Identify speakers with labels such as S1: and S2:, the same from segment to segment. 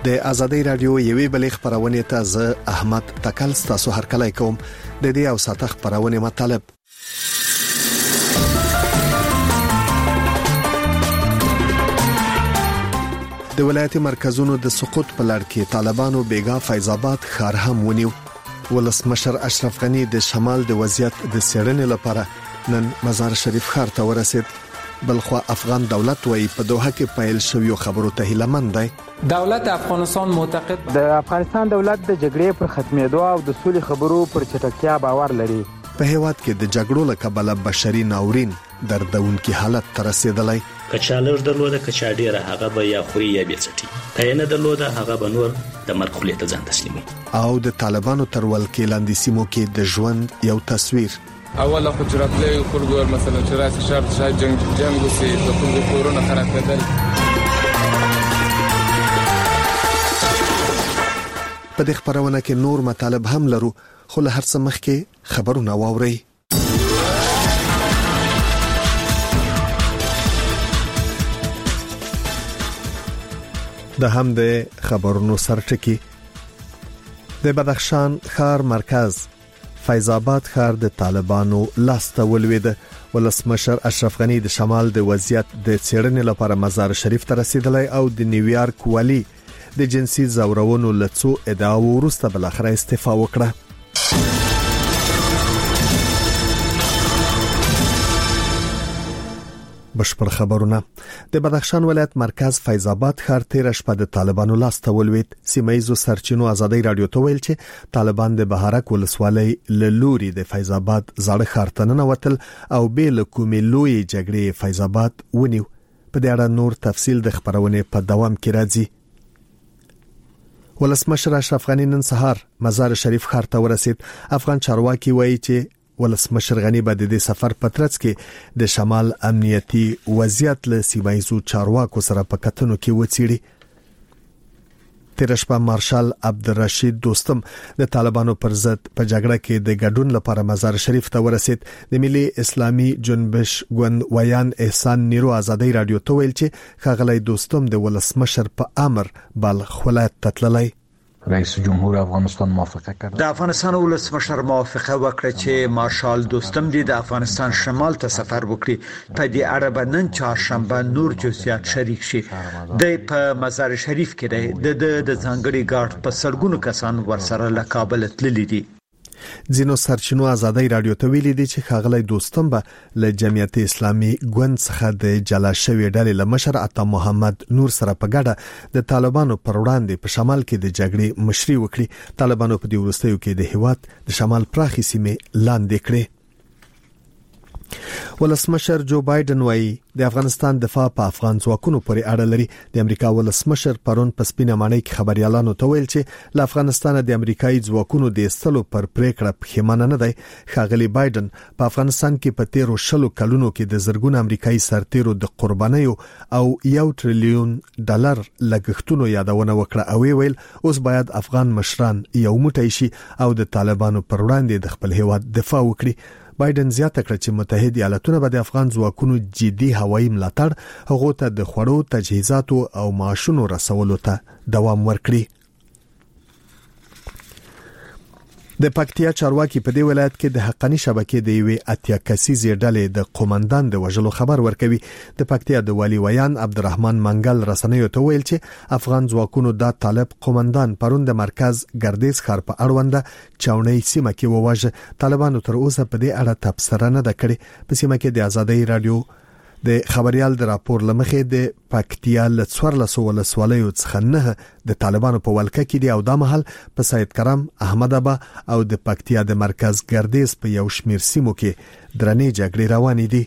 S1: د ازادي رادیو یوې بلې خبرونه ته زه احمد تکل تاسو هرکلی کوم د دې او ساته خبرونه مطلب د ولایت مرکزونو د سقوط په لړ کې طالبانو بیګا فیض آباد ښار هم ونیو. ولسمشر اشرف غنی د شمال د وضعیت د څېړنې لپاره نن مزار شریف ښار ته ورسید. بلخو افغان دولت وایي په دوحه کې پیل شویو خبرو ته هیله‌مند دی.
S2: دولت افغانستان معتقد
S3: د افغانستان دولت د جګړې پر ختمېدو او د سولې خبرو پر چټکتیا باور لري.
S1: په هیواد کې د جګړو له کبله بشري ناورین دردونکي حالت ته رسیدلی.
S4: کچالر درلوده کچا ډیره هغه به یا خوري یا بیڅټي کینه درلوده هغه به نور د مرخلې ته ځان تسلیمي.
S1: او د طالبانو تر ولکې لاندې سیمو کې د ژوند یو تصویر.
S5: اوله حجرات له خلګو مثلا چې راځي شرط شای جنگ وسي د خلګو کورونه خرابېدل.
S1: په دې خبرونه کې نور مطالب هم لرو خو له هر څه مخکې خبرونه واورئ. د هم د خبرونو سرټکی د بدخشان ښار مرکز فیض آباد ښار د طالبانو لاسته ولوید. ولسمشر اشرف غنی د شمال د وضعیت د څېړنې لپاره مزار شریف ته رسیدلی او د نیویارک والی د جنسي زورونو لڅو ادعاو وروسته بل اخر استعفا وکړه. بشپړ خبرونه. د بدخشان ولایت مرکز فیض آباد ښار تیر شپه د طالبانو لاسته ولوید. سیمایزو سرچینو ازادي رادیو ته ویل چې طالبان د بهارک ولسوالۍ له لوري د فیض آباد زړه ښار ته ننوتل او به له کومې لوی جګړې فیض آباد ونیو. په دې اړه نور تفصیل د خبرونه په دوام کې راځي. ولسمشر اشرف غنی نن سهار مزار شریف ښار ته ورسید. افغان چارواکي وایي چې ولسمشر غنی به د سفر پترڅ کې د شمال امنیتي وضعیت له سیمایزو چارواکو سره په کتنو کې وڅېړي. تیر شپه مارشال عبدالرشید دوستم د طالبانو پر ضد په جګړه کې د ګډون لپاره مزار شریف ته ورسید. د ملي اسلامي جنبش ګوند ویان احسان نیرو ازادي رادیو ته ویل چې ښاغلی دوستم د ولسمشر په امر بلخ ولایت ته تللی.
S6: رئیس جمهور افغانستان موافقه کرد.
S7: د افغانستان ولسمشر موافقه وکړه چې مارشال دوستم د افغانستان شمال ته سفر وکړي. په دې اړه به نن چهارشنبه نور جزئیات شریک شي. د په مزار شریف کې د ځانګړي ګارد په سلګونو کسان ورسره له کابل تللي دي.
S1: ځینو سرچینو ازادي رادیو ته ویلي دي چې ښاغلی دوستم به له جمعیت اسلامي ګوند څخه د جلا شوی ډلې له مشر عطا محمد نور سره په ګډه د طالبانو پر وړاندې په شمال کې د جګړې مشري وکړي. طالبانو په دې وروستیو کې د هیواد د شمال پراخي سیمې لاندې کړې. ولسمشر جو بایدن وایي د افغانستان دفاع په افغان ځواکونو پورې اړه لري. د امریکا ولسمشر پرون په سپینه ماڼۍ کې خبريالانو ته ویل چې له افغانستان د امریکایي ځواکونو د استلو پر پریکړه پښیمانه نه دی. ښاغلی بایدن په افغانستان کې په 13 کلونو کې د زرګونو امریکایي سرتیرو د قربانیو او $1 ټریلیون لګښتونو یادونه وکړه او ویل اوس باید افغان مشران یو موټی شي او د طالبانو پر وړاندې د خپل هیواد دفاع وکړي. بایدن زیاته کړ چې متحده ایالاتونه به د افغان ځواکونو جدي هوایي ملاتړ هغه ته د خوړو تجهیزاتو او معاشونو رسولو ته دوام ورکړي. د پکتیا چارواکي په دې ولایت کې د حقانی شبکې د یوې اتیا کسیزې ډلې د قومندان د وژلو خبر ورکوي. د پکتیا د والی ویان عبدالرحمن منګل رسنیو ته ویل چې افغان ځواکونو د طالب قومندان پرون د مرکز ګردیز ښار په اړونده چاونۍ سیمه کې وواژه. طالبانو تر اوسه په دې اړه تبصره نه ده کړې. په سیمه کې د ازادي رادیو د خبريال د راپور لمخې د پکتیا ل 14 ولسوالیو څخه نه د طالبانو په ولکه کې دی او د محل په سید کرم احمد ابا او د پکتیا د مرکز ګردیز په یو شمیر سیمو کې درنې جګړې روانې دي.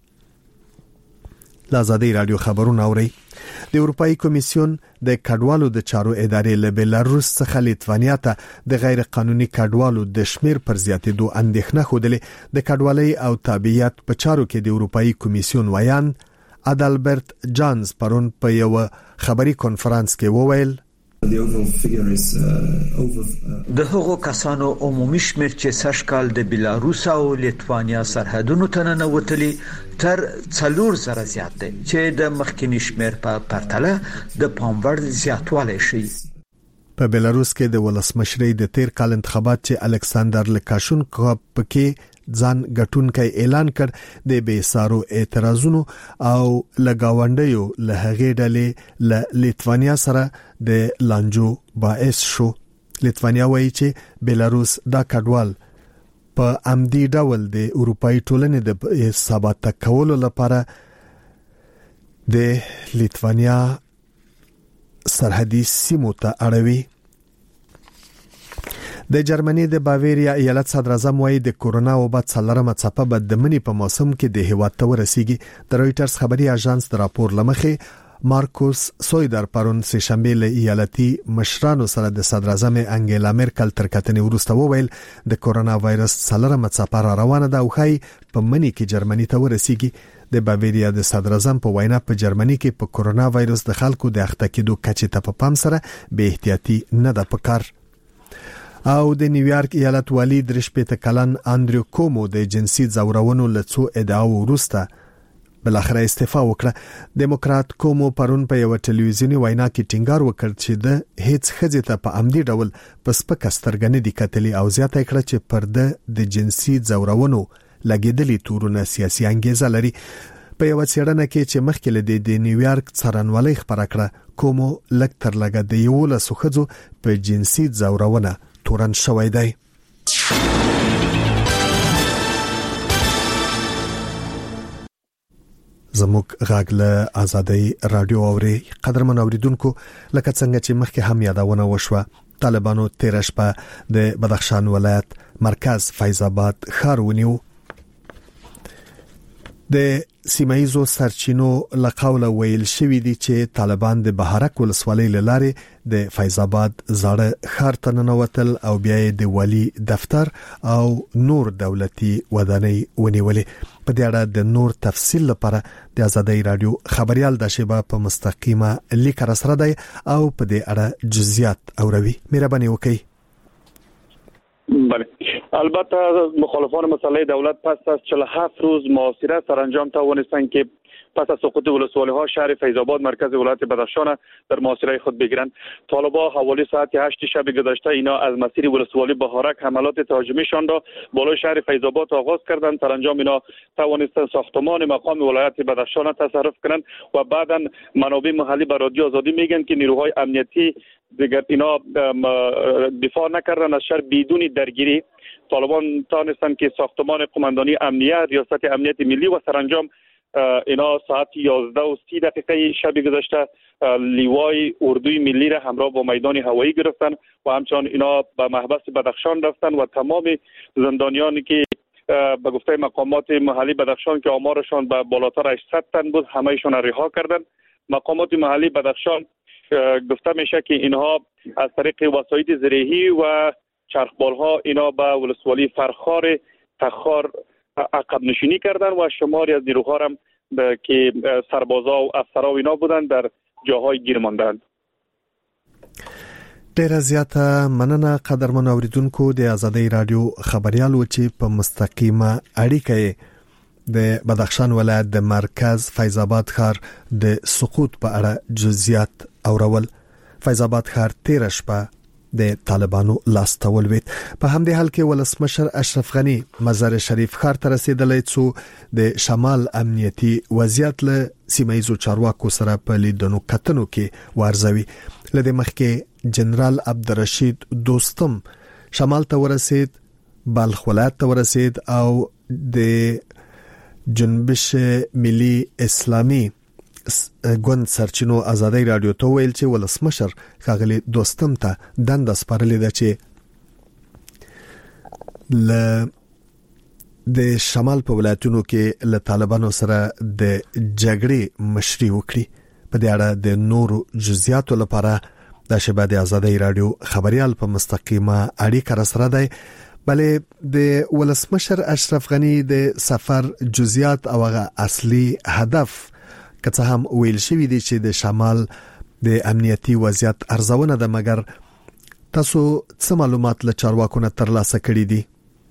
S1: لازادي رادیو خبرونه اوري. د اروپאי کمیسیون د کډوالو د چارو ادارې له بلاروس څخه لیتوانیا ته د غیر قانوني کډوالو د شمیر پر زیاتېدو اندېښنه خوده. د کډوالۍ او تابعیت په چارو کې د اروپאי کمیسیون ویان ادالبرت جانز پرون په یو خبري کانفرنس کې وویل
S7: د هغو کسانو عمومي شمېر چې سږ کال د بلاروس او لیتوانیا سرحدونو ته ننوتلي تر 4000 زیات دی چې د مخکینی شمېر په پرتله د پام وړ زیاتوالی شي.
S1: په بلاروس کې د ولسمشرۍ د تیر کال انتخابات چې الکساندر لوکاشنکو پکې ځان ګټونکي اعلان کړ د بیسارو اعتراضونو او لګاونډیو له هغې ډلې له لیتوانیا سره د لانجو باعث شو. لیتوانیا وایي چې بلاروس دا کډوال په عمدي ډول د اروپאי ټولنې د ثبات کولو لپاره د لیتوانیا سرحدي سیمو ته اړوي. د جرمني د باویریا ایالت صدر اعظم وایي د کورونا وبا څلورمه څپه به د منی په موسم کې د هیواد ته ورسیږي. د رويټرز خبري اژانس د راپور لمخې مارکوس سویدر پرون سه شنبه له ایالتي مشرانو سره د صدر اعظم انګیلا مرکل تر کتنې وروسته وویل د کورونا وایرس څلورمه څپه روانه ده او خای په منی کې جرمني ته ورسیږي. د باویریا د صدر اعظم په وینا په جرمني کې په کورونا وایرس د خلکو د اخته کېدو کچې ته په پام سره به احتیاطي نه ده پکار. او د نیویارک ایالت والی درشپېته کلن اندریو کومو د جنسي ځورونو لڅو ادعاو وروسته بل اخر استعفا وکړه. دیموکرات کومو پرون په یو ټلویزیونی وینا کې ټینګار وکړ چې د هیڅ خځې ته په عمدي ډول په سپک سترګنې د کتلې او زیاته کړه چې پرده د جنسي ځورونو لګیدلې تورونه سیاسي انګیزه لري. په یو څېړنه کې چې مخکې له د نیویارک څارنوالۍ خبره کړه کومو لک تر لګه د یو له سخځو په جنسي ځورونه تورن شوی دی. زموږ غاګ له آزادۍ رادیو اوري قدرمن اوریدونکو لکه څنګه چې مخکې هم یادونه وشوه طالبانو تیر شپه د بدخشان ولایت مرکز فیض آباد ښار ونیو. د سیمایزو سرچینو لقاوله ویل شوی دی چې طالبان د بهارک ولسوالۍ لاره د فیض آباد زاړه ښار ته ننوتل او بیا د والی دفتر او نور دولتي ودانۍ ونیولې. په دې اړه د نور تفصیل لپاره د آزادۍ رادیو خبريال د شیبه په مستقیمه لیک را سره دی او په دې اړه جزئیات اوروي. مهرباني وکړئ.
S8: بله البته مخالفان مسئله دولت پس از 47 روز محاصره سرانجام توانستند که پس از سقوط ولسوالی‌ها شهر فیض آباد مرکز ولایت بدخشان در محاصره خود بگیرند. طالبان حوالی ساعت 8 شب گذشته اینا از مسیر ولسوالی بهارک حملات تهاجمیشان را بالای شهر فیض آباد آغاز کردند. سرانجام اینا توانستند ساختمان مقام ولایت بدخشان تصرف کنند و بعداً منابع محلی به رادیو آزادی میگن که نیروهای امنیتی دیگر اینا دفاع نکردند از شهر بدون درگیری. طالبان توانستند که ساختمان قماندانی امنیت ریاست امنیت ملی و سرانجام اینا ساعت 11:30 شب گذشته لیوای اردوی ملی را همراه با میدان هوایی گرفتن و همچنان اینا به محبس بدخشان رفتن و تمام زندانیانی که به گفته مقامات محلی بدخشان که آمارشان به بالاتر 800 تن بود همهشان رها کردند. مقامات محلی بدخشان گفته میشه که اینها از طریق وسایط زرهی و چرخبالها اینا به ولسوالی فرخار تخار عقب نشینی کردن و شماری از نیروها هم که سربازا و افسرها و اینا بودن در جاهای گیر ماندند.
S1: ډیره زیاته مننه قدرمن اوریدونکو د آزادۍ رادیو خبريالو چې په مستقیمه اړیکه د بدخشان ولایت د مرکز فیض آباد ښار د سقوط په اړه جزئیات اورول. فیض آباد ښار تیر شپه د طالبانو لاس ته ولوېد. په همدې حال کې ولسمشر اشرف غنی مزار شریف ښار ته رسیدلی څو د شمال امنیتي وضعیت له سیمایزو چارواکو سره په لیدنو کتنو کې وارزوي. لدې مخکې جنرال عبدالرشید دوستم شمال ته ورسید، بلخ ولایت ته ورسید او د جنبش ملي اسلامي ګوند سرچینو آزادۍ رادیو ته ویل چې ولسمشر ښاغلي دوستم ته دنده سپارلې ده چې د شمال په ولایتونو کې له طالبانو سره د جګړې مشري وکړي. په دې اړه د نورو جزئیاتو لپاره د شبکې د آزادۍ رادیو خبريال په مستقیمه اړیکه را سره دی. بلې د ولسمشر اشرف غنی د سفر جزئیات او اصلي هدف که څه هم ویل شوی دی چې د شمال د امنیتي وضعیت ارزونه ده، مګر تاسو څه معلومات له چارواکو نه ترلاسه کړي دي؟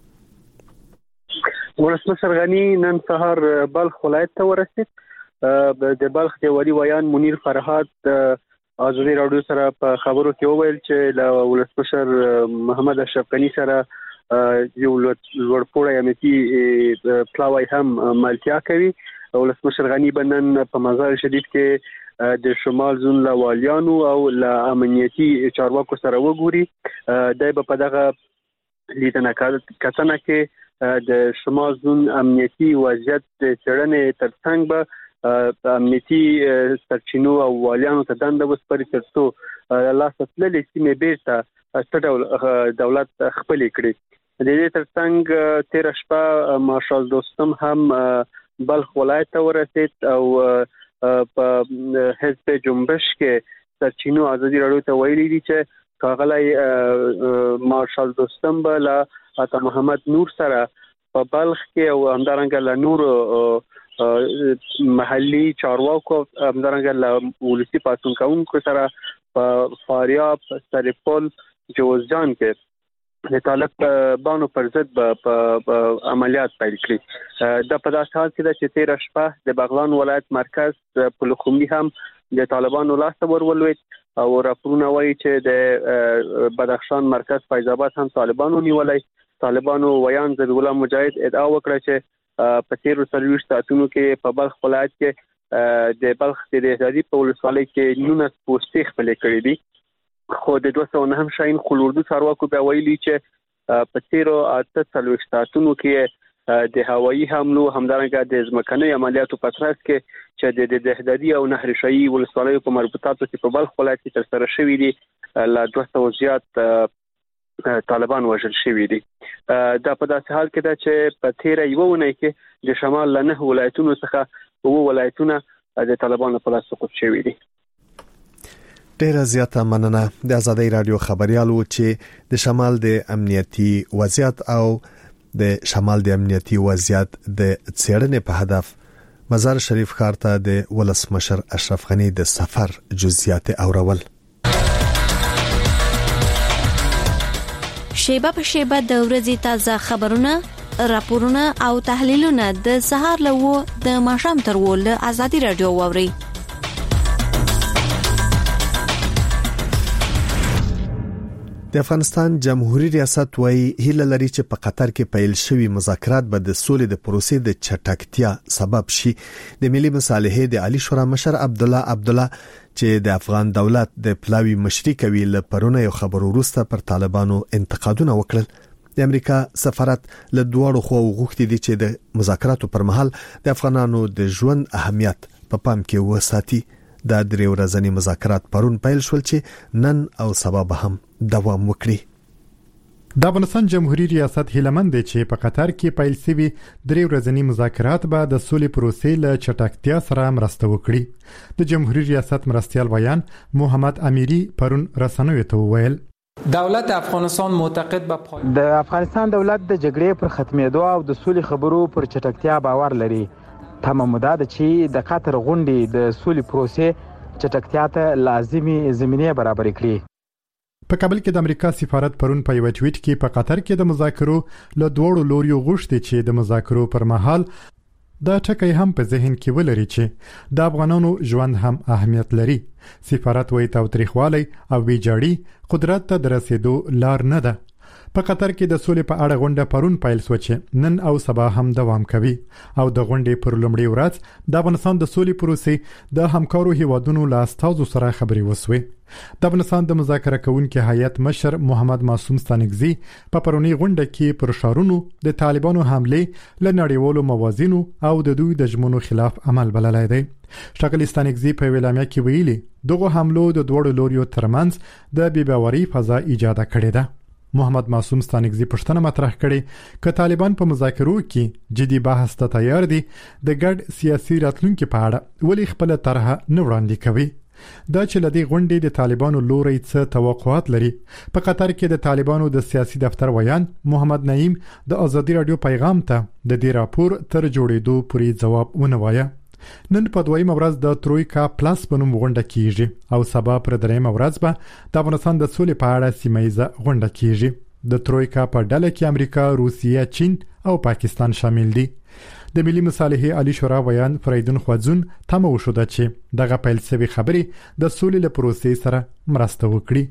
S9: ولسمشر غنی نن سهار بلخ ولایت ته ورسید. د بلخ د والی ویان منیر فرهاد ازادي راډیو سره په خبرو کې وویل چې له ولسمشر محمد اشرف غنی سره یو لوړپوړی امنیتي پلاوی هم ملتیا کوي. ولسمشر غنی بنن په مزار شریف کې د شمال زون له والیانو او له امنیتي چارواکو سره وګوري. دای په دغه لیدنه کتنه کې د شمال زون امنیتي وضعیت د چړنې ترڅنګ به امنیتي سرچینو او والیانو ته دنده وسپاري ترڅو لاسته تللې سیمې بیرته ستډول دولت خپل کړي. د دې ترڅنګ تیر شپه مارشال دوستم هم بلخ ولایت ته ورسید او په حزب جنبش کې سرچینو ازادي راډیو ته ویلي دي چې کاغلی مارشال دوستم بل عطا محمد نور سره په بلخ کې او همدارنګه له نور محلي چارواکو همدارنګه له ولسی پاتون کونکو سره په فاریاب، سرپل، جوزجان کې د طالب بانو پر ضد په عملیات پیل کړي. د په داسې حال کې ده چې تیر شپه د بغلان ولایت مرکز پلخمري هم د طالبانو لاس ورولوید او راپورونه وایي چې د بدخشان مرکز فیض آباد هم طالبانو نیولای. طالبانو ویان ذبیح الله مجاهد ادعا وکړه چې په تیر 24 ساعتونو کې په بلخ ولایت کې د بلخ د دهدادي په ولسوالۍ کې 19 پوستې خپل کړې دي. خو د 209 شاین خلوردو چارواکو به ویلي چې په تیر 48 ساعتونو کې د هوایي حملو همدارنګه د ځمکني عملیاتو په ترڅ کې چې د دهدادي او نهر شاهي ولسوالۍ په مربوطاتو کې په بلخ ولایت کې ترسره شوې دي لا 200 زیات طالبان وژل شوي دي. دا په داسې حال کې ده چې په تیر یو ونې کې د شمال له 9 ولایتونو څخه 2 ولایتونه د طالبانو په لاس سقوط شوي دي.
S1: ډیره زیاته مننه. د ازادي رادیو خبريال و چې د شمال د امنیتي وضعیت او د شمال د امنیتي وضعیت د څېړنې په هدف مزار شریف ښار ته د ولسمشر اشرف غنی د سفر جزئیات اورول.
S10: شیبه په شیبه د ورځې تازه خبرونه، راپورونه او تحلیلونه د سهار له د ماښام تر ول ازادي رادیو ووري.
S1: د افغانستان جمهوریت ریاست وايي هیله لري چې په قطر کې پیل شوی مذاکرات به د سولې د پروسې د چټکتیا سبب شي. د ملي مصالحې د عالی شورا مشر عبدالله چې د افغان دولت د پلاوی مشري کوي له پرونه یو خبرو وروسته پر طالبانو انتقادونه وکړل. د امریکا سفارت له دوړو خو غوښتي دي چې د مذاکراتو پر مهال د افغانانو د ژوند اهمیت په پام کې وساتي. د درې ورځې مذاکرات پرون پیل شول چې نن او سبا به هم دوام وکړي.
S11: د افغانستان جمهوریت ریاست هیلمند چې په قطر کې پیل شوی درې ورځې مذاکرات به د سولې پروسې له چټکتیا سره مرسته وکړي. د جمهوریت ریاست مرستیال ویان محمد امیری پرون رسنیو ته وویل
S2: دولت افغانستان معتقد به
S3: د افغانستان دولت د جګړې پر ختمېدو او د سولې خبرو پر چټکتیا باور لري. تمام مده ده چې د قطر غونډې د سولې پروسې چټکتیا ته لازمي زمینه برابر کړي.
S11: په کابل کې د امریکا سفارت پرون په یو ټویټ کې په قطر کې د مذاکرو له دوړو لوریو غوښتي چې د مذاکرو پر مهال دا ټکی هم په ذهن کې ولري چې د افغانانو ژوند هم اهمیت لري. سفارت وایي تاوتریخوالی او ویجاړي قدرت ته د رسیدو لار نه ده. په قطر کې د سولې په اړه غونډه پرون پیل شو چې نن او سبا هم دوام کوي او د غونډې پر لومړي ورځ د افغانستان د سولې پروسې د همکارو هیوادونو له استازو سره خبرې وسوي. د افغانستان د مذاکره کوونکو هیئت مشر محمد معصوم ستانکزی په پرونی غونډه کې پر شارونو د طالبانو حمله ل نړیوالو موازینو او د دوی د ژمنو خلاف عمل بللای دی. ښاغلی ستانکزی په ویلامه کې ویلي دغه حملو د دوړو لوریو ترمنځ د بې باورۍ فضا ایجاد کړې ده. محمد معصوم ستانکزی پښتنه مطرح کړي ک طالبان په مذاکرو کې جدي بحث ته تیار دي د ګډ سیاسي راتلونکو په اړه ولی خپل طرح نه وړاندې کوي. دا چې لدی غونډې د طالبانو لوري څه توقعات لري. په قطر کې د طالبانو د سیاسي دفتر ویان محمد نعیم د ازادي رادیو پیغام ته د دې راپور تر جوړېدو پورې جواب ونه وایه. نن په دویمه ورځ د ترویکا پلاس په نوم غونډه کیږي او سبا پر دریمه ورځ به د افغانستان د سولې په اړه سیمه‌ییزه غونډه کیږي. د ترویکا په ډله کې امریکا، روسیه، چین او پاکستان شامل دي. د ملي مصالحې عالی شورا ویان فریدون خوځون تمه وشوده چې دغه پیل شوی خبرې د سولې له پروسې سره مرسته وکړي.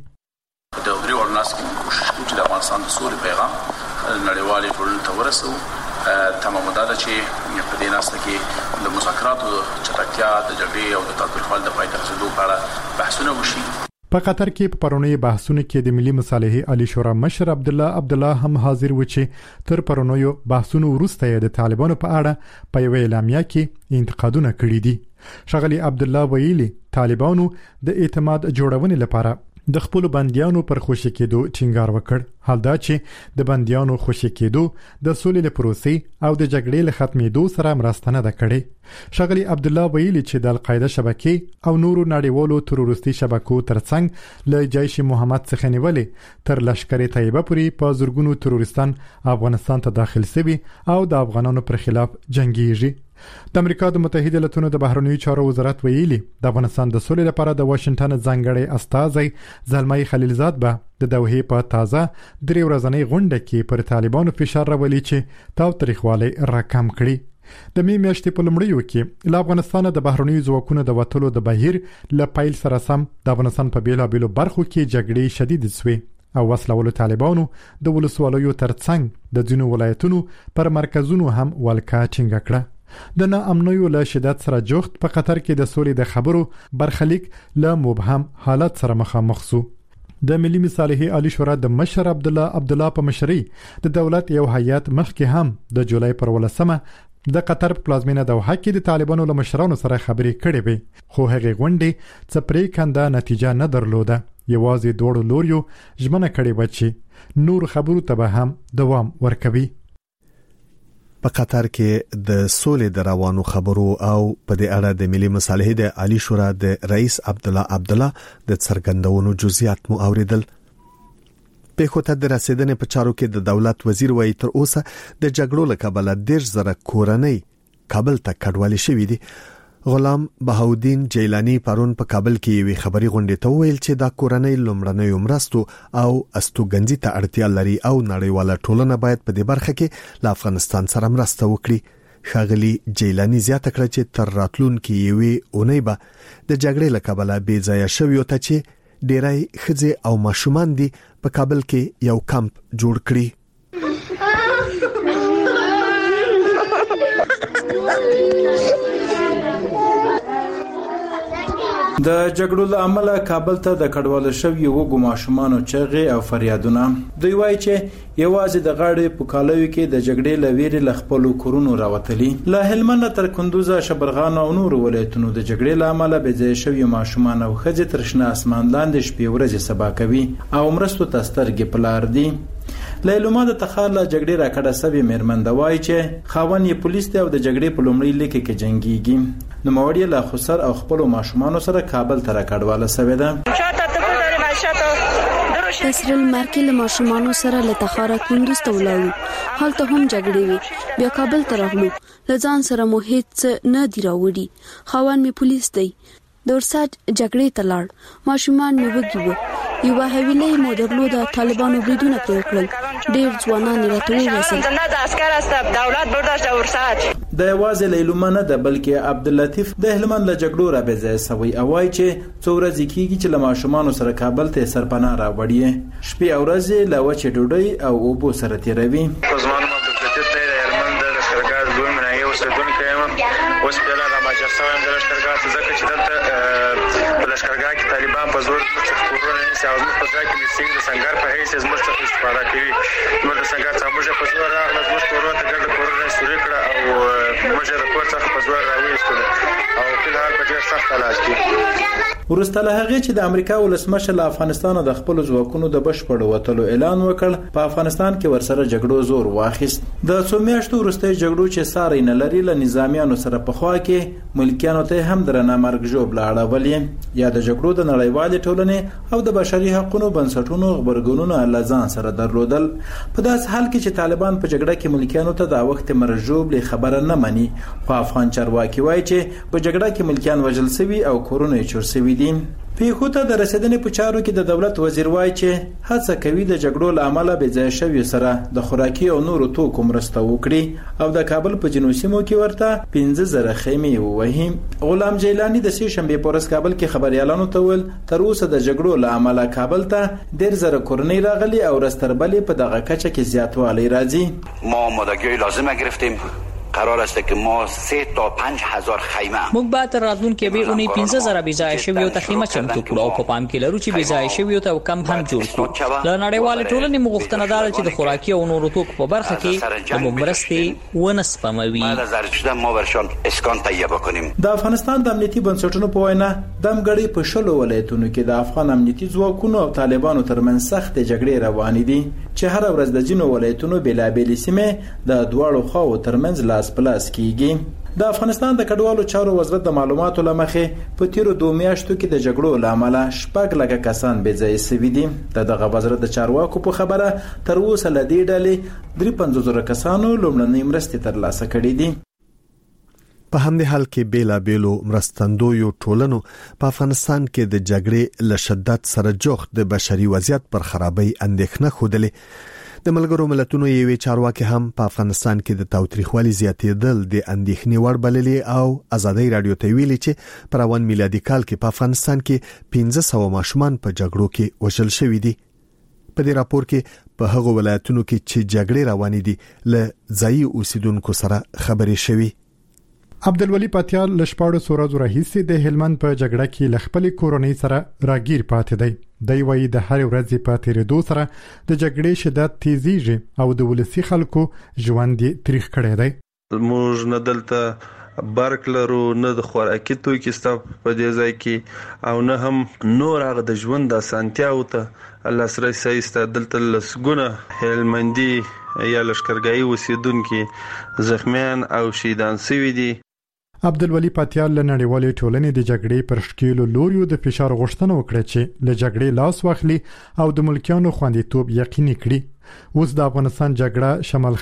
S12: د درې ورناس کې کوشش کوي چې د افغانستان د سولې پیغام نړیوالې ټولنې ته ورسوي. تمام مدته چې په دې ناسته کې د مذاکراتو چټکتیا د جګړې او د تاوتریخوالي د پای ته رسیدو په اړه بحثونه وشي.
S11: په قطر کې په پرونی بحثونو کې د ملي مصالحې عالی شورا مشر عبدالله هم حاضر و چې تر پرونیو بحثونو وروسته د طالبانو په اړه په یو اعلامیه کې انتقادونه کړي دي. ښاغلي عبدالله ویلي طالبانو د اعتماد جوړونې لپاره د خپل بنديانو پر خوشی کېدو ټینګار وکړ. حال دا چې د بنديانو خوشی کېدو د سولې له پروسې او د جګړې له ختمېدو سره مرسته نه ده کړې. ښاغلي عبدالله ویلي چې د القاعده شبکې او نورو نړیوالو تروریستي شبکو ترڅنګ له جیش محمد څخه نیولې تر لشکر طیبه پورې په زورګونو تروریستان افغانستان ته داخل شوي او د افغانانو پر خلاف جنگيږي. د امریکا د متحده ایالاتونو د بهرنیو چارو وزارت ویلي د افغانستان د سولې لپاره د واشنگټن ځانګړی استازی زلمي خلیلزاد به د دوحې په تازه درې ورځنۍ غونډه کې پر طالبانو فشار راولي چې تاوتریخوالی راکم کړي. د می میاشتې په لومړیو کې له افغانستان د بهرنیو ځواکونو د وټلو د بهیر له پیل سره سم د افغانستان په بیلابیلو برخو کې جګړې شدید شوې او وسلوالو طالبانو د ولسوالیو ترڅنګ د ځینو ولایتونو پر مرکزونو هم ولکه ټینګه کړه. د ناامنیو له شدت سره جوخت په قطر کې د سولې د خبرو برخلیک له مبهم حالت سره مخامخ شو. د ملي مصالحې عالی شورا د مشر عبدالله په مشرۍ د دولت یو هیئت مخکې هم د جولای پر 18مه د قطر پلازمینه دوحه کې د طالبانو له مشرانو سره خبرې کړې وې، خو هغه غونډې څه پریکنده نتیجه نه درلوده. یوازې دوړو لوريو ژمنه کړې و چې نور خبرو ته به هم دوام ورکوي.
S1: په قطر کې د سولې د روانو خبرو او په دې اړه د ملي مصالحې د عالی شورا د رئیس عبدالله د څرګندونو جزئیات مو اوریدل. په خوته د رسیدنې په چارو کې د دولت وزیر وایي تر اوسه د جګړو له کبله 10,000 کورنۍ کابل ته کډوالې شوې دي. غلام بهاودین جیلانی پرون په کابل کې یوې خبري غونډې ته ویل چې دا کورنۍ لومړنۍ مرستو او استوګنځي ته اړتیا لري او نړیواله ټولنه باید په دې برخه کې له افغانستان سره مرسته وکړي. ښاغلي جیلانی زیاته کړه چې تر راتلونکي یوې اونۍ به د جګړې له کبله بې ځایه شویو ته چې ډېری ښځې او ماشومان دي په کابل کې یو کمپ جوړ کړي.
S13: د جګړو له امله کابل ته د کډوال شوی وګو ماشومان او چغې او فریادونه دوی وایي چې یوازې د غاړې په کالوي کې د جګړې لویري لخپل کورونو راوتلي. له هلمند تر کندوز، شبرغان او نور ولایتونو د جګړې له امله بې ځای شوی ماشومان او ښځې تر شنه اسمان لاندې شپې ورځې سبا کوي او مرستو ته سترګې په لار دي. لیلوما د تخار له جګړې راکړه سوي مېرمن د وایي چې خاوند یې پولیس دی او د جګړې په لومړي لیکه کې جنگيږي. نو موړی له خسر او خپل ماشومان سره کابل ته راکړواله سوي ده.
S14: تسریل مرکې له ماشومان سره له تخار کندوز ته ولاړو. حالته هم جګړې وي. بیا کابل ته راغلو. لځان سره مو هیڅ نه دی راوړي. خاوند می پولیس دی. دورسات جګړې ته لاړ. ماشومان مې وګیو. یو هویلې مو درلوده. طالبانو بریدونه پرې کړل. ډېر ځوانان راته وویل نه د عسكر است دولت برداشت ورسات.
S13: د یوازې لیلوما نه ده بلکې عبداللطیف د هلمند له جګړو را بېځای سوی او وایي چې څو ورځې کېږي چې له ماشومانو سره کابل ته سرپناه راوړي. شپې او ورځې له وچې ډوډۍ او اوبو سره تېروي.
S15: اوس په لاره ماجر سوم د لشکرګاه ته ځکه چې دلته په لشکرګاه کې طالبان په زور کورونه نشي او موږ په ځای کې مسیګ د سنگر په هیڅ زموږ څخه استفاده کوي. موږ د سنگر څخه موږ په زور راغله موږ کورونه ته ګرځي کورونه سوري کړه او موږ د کور څخه په زور راوېستل او په حال په ډېر سخت حالات کې
S13: ورسته له هغه چې د امریکا ولسمشر له افغانستان د خپل ځواکونو د بشپړ وټلو اعلان وکړ په افغانستان کې ورسره جګړو زور واخیست. د څو میاشتو وروسته جګړو چې ساري نه لري له نظامیانو سره په خوا کې ملکیانو ته هم درنه مرګ ژوبله اړولې یا د جګړو د نړیوالې ټولنې او د بشري حقوقو بنسټونو خبرګونونه له ځان سره درلودل. په داس حال کې چې طالبان په جګړه کې ملکیانو ته د وخت مرګ ژوبله خبره نه مني، خو افغان چارواکي وایي چې په جګړه کې ملکیان وژل شوي او کورونه یې چور شوي دي. پیښو د رسیدنې په چارو کې د دولت وزیر وایي چې هڅه کوي د جګړو له امله بې ځای شوي سره د خوراکي او نورو توکو مرسته وکړي او د کابل په جنوبي سیمو کې ورته 15,000 خیمې ووهي. غلام جیلانی د سې شنبې په ورځ کابل کې خبريالانو ته ویل تر اوسه د جګړو له امله کابل ته 1,000 کورنۍ راغلي او رستربلې په دغه کچه کې زیاتوالی راځي.
S16: ما آمادگی لازم گرفتیم. قرار است که ما 3 تا 5,000 خیمه
S17: موږ به تر راتلونکي به اونۍ 15,000 بيځای شوی او خیمه چمتو کړو او په پام کې لرو چې بيځای شوی او کم هم جوړ کړو. د نړیوال ټولنې مغوښتنه ده چې د خوراکي او نورو توکو په برخه کې د مرستې ونه سپموي.
S16: ما برشان اسکان تهیه بکنیم.
S13: د افغانستان د امنیتي بنسټونو په وینا دمګړی په شلو ولایتونو کې د افغان امنیتي ځواکونو او طالبانو ترمنځ سخت جګړې روانې دي چې هر ورځ د جنو ولایتونو بلابل سیمه د دواړو خواو ترمنځ پلاس کیږي. د افغانستان د کډوالو چارو وزارت د معلوماتو لمخې په تیرو 2 میاشتو کې د جګړو لامل 6 کسان بې ځای شوي دي. دغه وزارت د چارواکو په خبره تر اوسه له دې ډلې 53 کسانو لومړنۍ مرستې ترلاسه کړې دي.
S1: په همدې حال کې بیلابېلو مرستندویو ټولنو په افغانستان کې د جګړې له شدت سره جوخت د بشري وضعیت پر خرابۍ اندېښنه خوده. د ملګرو ملتونو یوې چارواکي هم په افغانستان کې د تاوتریخوالي زیاتېدل د اندېښنې وړ بللې او آزادۍ رادیو ته ویلي چې په روان میلادي کال کې په افغانستان کې 1500 ماشومان په جګړو کې وژل شوي دي. په دې راپور کې په هغو ولایتونو کې چې جګړې روانې دي له ځایي اوسیدونکو سره خبرې شوي.
S11: عبدالولي پاتیال لشپاړو سورازو رئیس د هلمند په جګړه کې لخپل کورونی سره راګیر پاتې دی. دی وایي د هر ورځې په تیریدو سره د جګړې شدت تیزیږي او د ولسی خلکو ژوند تریخ کړی دی.
S18: موږ نه دلته برق لرو، نه د خوراکي توکي ستا په دې ځای کې او نه هم نور هغه د ژوند د اسانتیا او ته الله سره سایسته دلته لسګونه هلمندي یا لشکرګایي اوسیدونکو زخمیان او شهیدان شوي دي.
S11: عبدالولي پاتیال له نړیوالې ټولنې د جګړې پر شکیلو لوریو د فشار غوښتنه وکړه چې له جګړې لاس واخلي او د ملکیانو خوندیتوب یقیني کړي. اوس د افغانستان جګړه شمال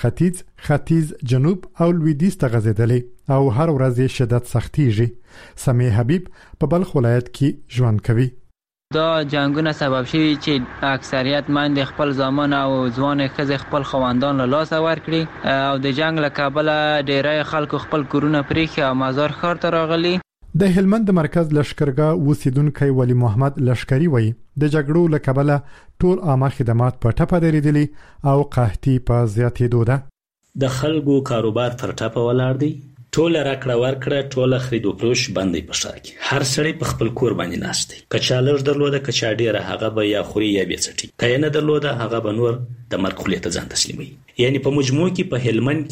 S11: ختیځ جنوب او لویدیځ ته غځېدلې او هر ورځ شدت سختیږي. سمیع حبیب په بلخ ولایت کې ژوند کوي.
S19: دا جنگونه سبب شوی چې اکثریت مند خپل زمان او ځوان ښځې خپل خواندان له لاسه ورکړي او د جنگ له کابل ډیری خلکو خپل کورونه پریښي او مزار ښار ته راغلي.
S11: د هلمند مرکز لشکرګاه اوسیدونکو ولی محمد لشکری وایي د جګړو له کابل ټول عامه خدمات په ټپه درېدلي او قحطي په زیاتېدو ده.
S4: د خلکو کاروبار پر ټپه ولاړ دی. ټول راکړه ورکړه ټول خرید او فروش بندې په ښار کې. هر سړی په خپل کور باندې ناست دی. کچا لږ درلوده کچا ډیره هغه به یا خوري یا بیڅټي. کای نه درلوده هغه به نور د مرګ خولې ته ځان تسلیموي. یعنی په مجموع کې په هلمند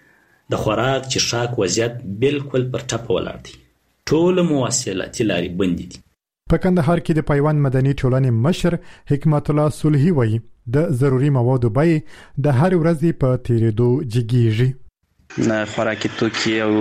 S4: کې د خوراک چشاک وضعیت بالکل پر ټپه ولاړ دی. ټول مواصلاتي لارې بندې دي.
S11: په کندهار کې د پیوند مدني ټولنې مشر حکمت الله صلحي وایي د ضروري موادو بیې د هر ورځې په تیریدو جګیږي.
S20: خوراکي توکي او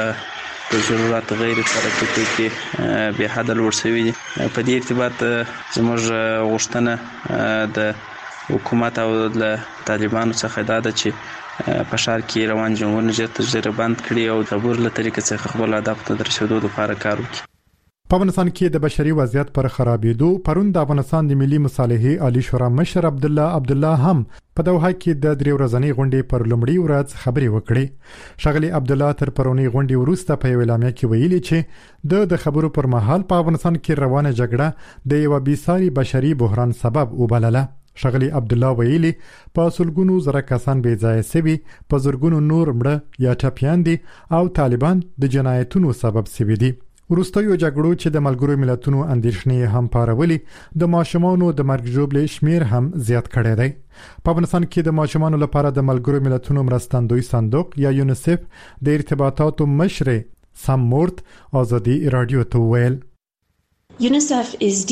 S20: د ضرورت غیر خوراکي توکي به حد لوړ شوي دي. په دې ارتباط زموږ غوښتنه د حکومت او د طالبانو څخه دا ده چې په ښار کې روان جنګونه ژر بند کړي او د بور له طریقې څخه خپل هدف ته د رسیدو لپاره کار وکړي.
S11: په افغانستان کې د بشري وضعیت پر خرابېدو پرون د افغانستان د ملي مصالحې عالی شورا مشر عبدالله هم په دوحه کې د 3 ورځنۍ غونډې پر لومړۍ ورځ خبرې وکړې. ښاغلي عبدالله تر پرونی غونډې وروسته په یو اعلامیه کې ویلي چې د خبرو پر مهال په افغانستان کې روانه جګړه د یو بېساري بشري بحران سبب وبلله. ښاغلي عبدالله ویلي په سلګونو زره کسان بې ځایه شوي، په زرګونو نور مړه یا ټپیان دي او طالبان د جنایتونو سبب شوي دي. وروستیو جګړو چې د ملګرو ملتونو اندېښنې هم پارولي د ماشومانو د مرګ ژوبلې شمیر هم زیات کړی دی. په افغانستان کې د ماشومانو لپاره د ملګرو ملتونو مرستندوی صندوق یا یونیسف د ارتباطاتو مشر سم مورت آزادي رادیو ته ویل
S21: UNICEF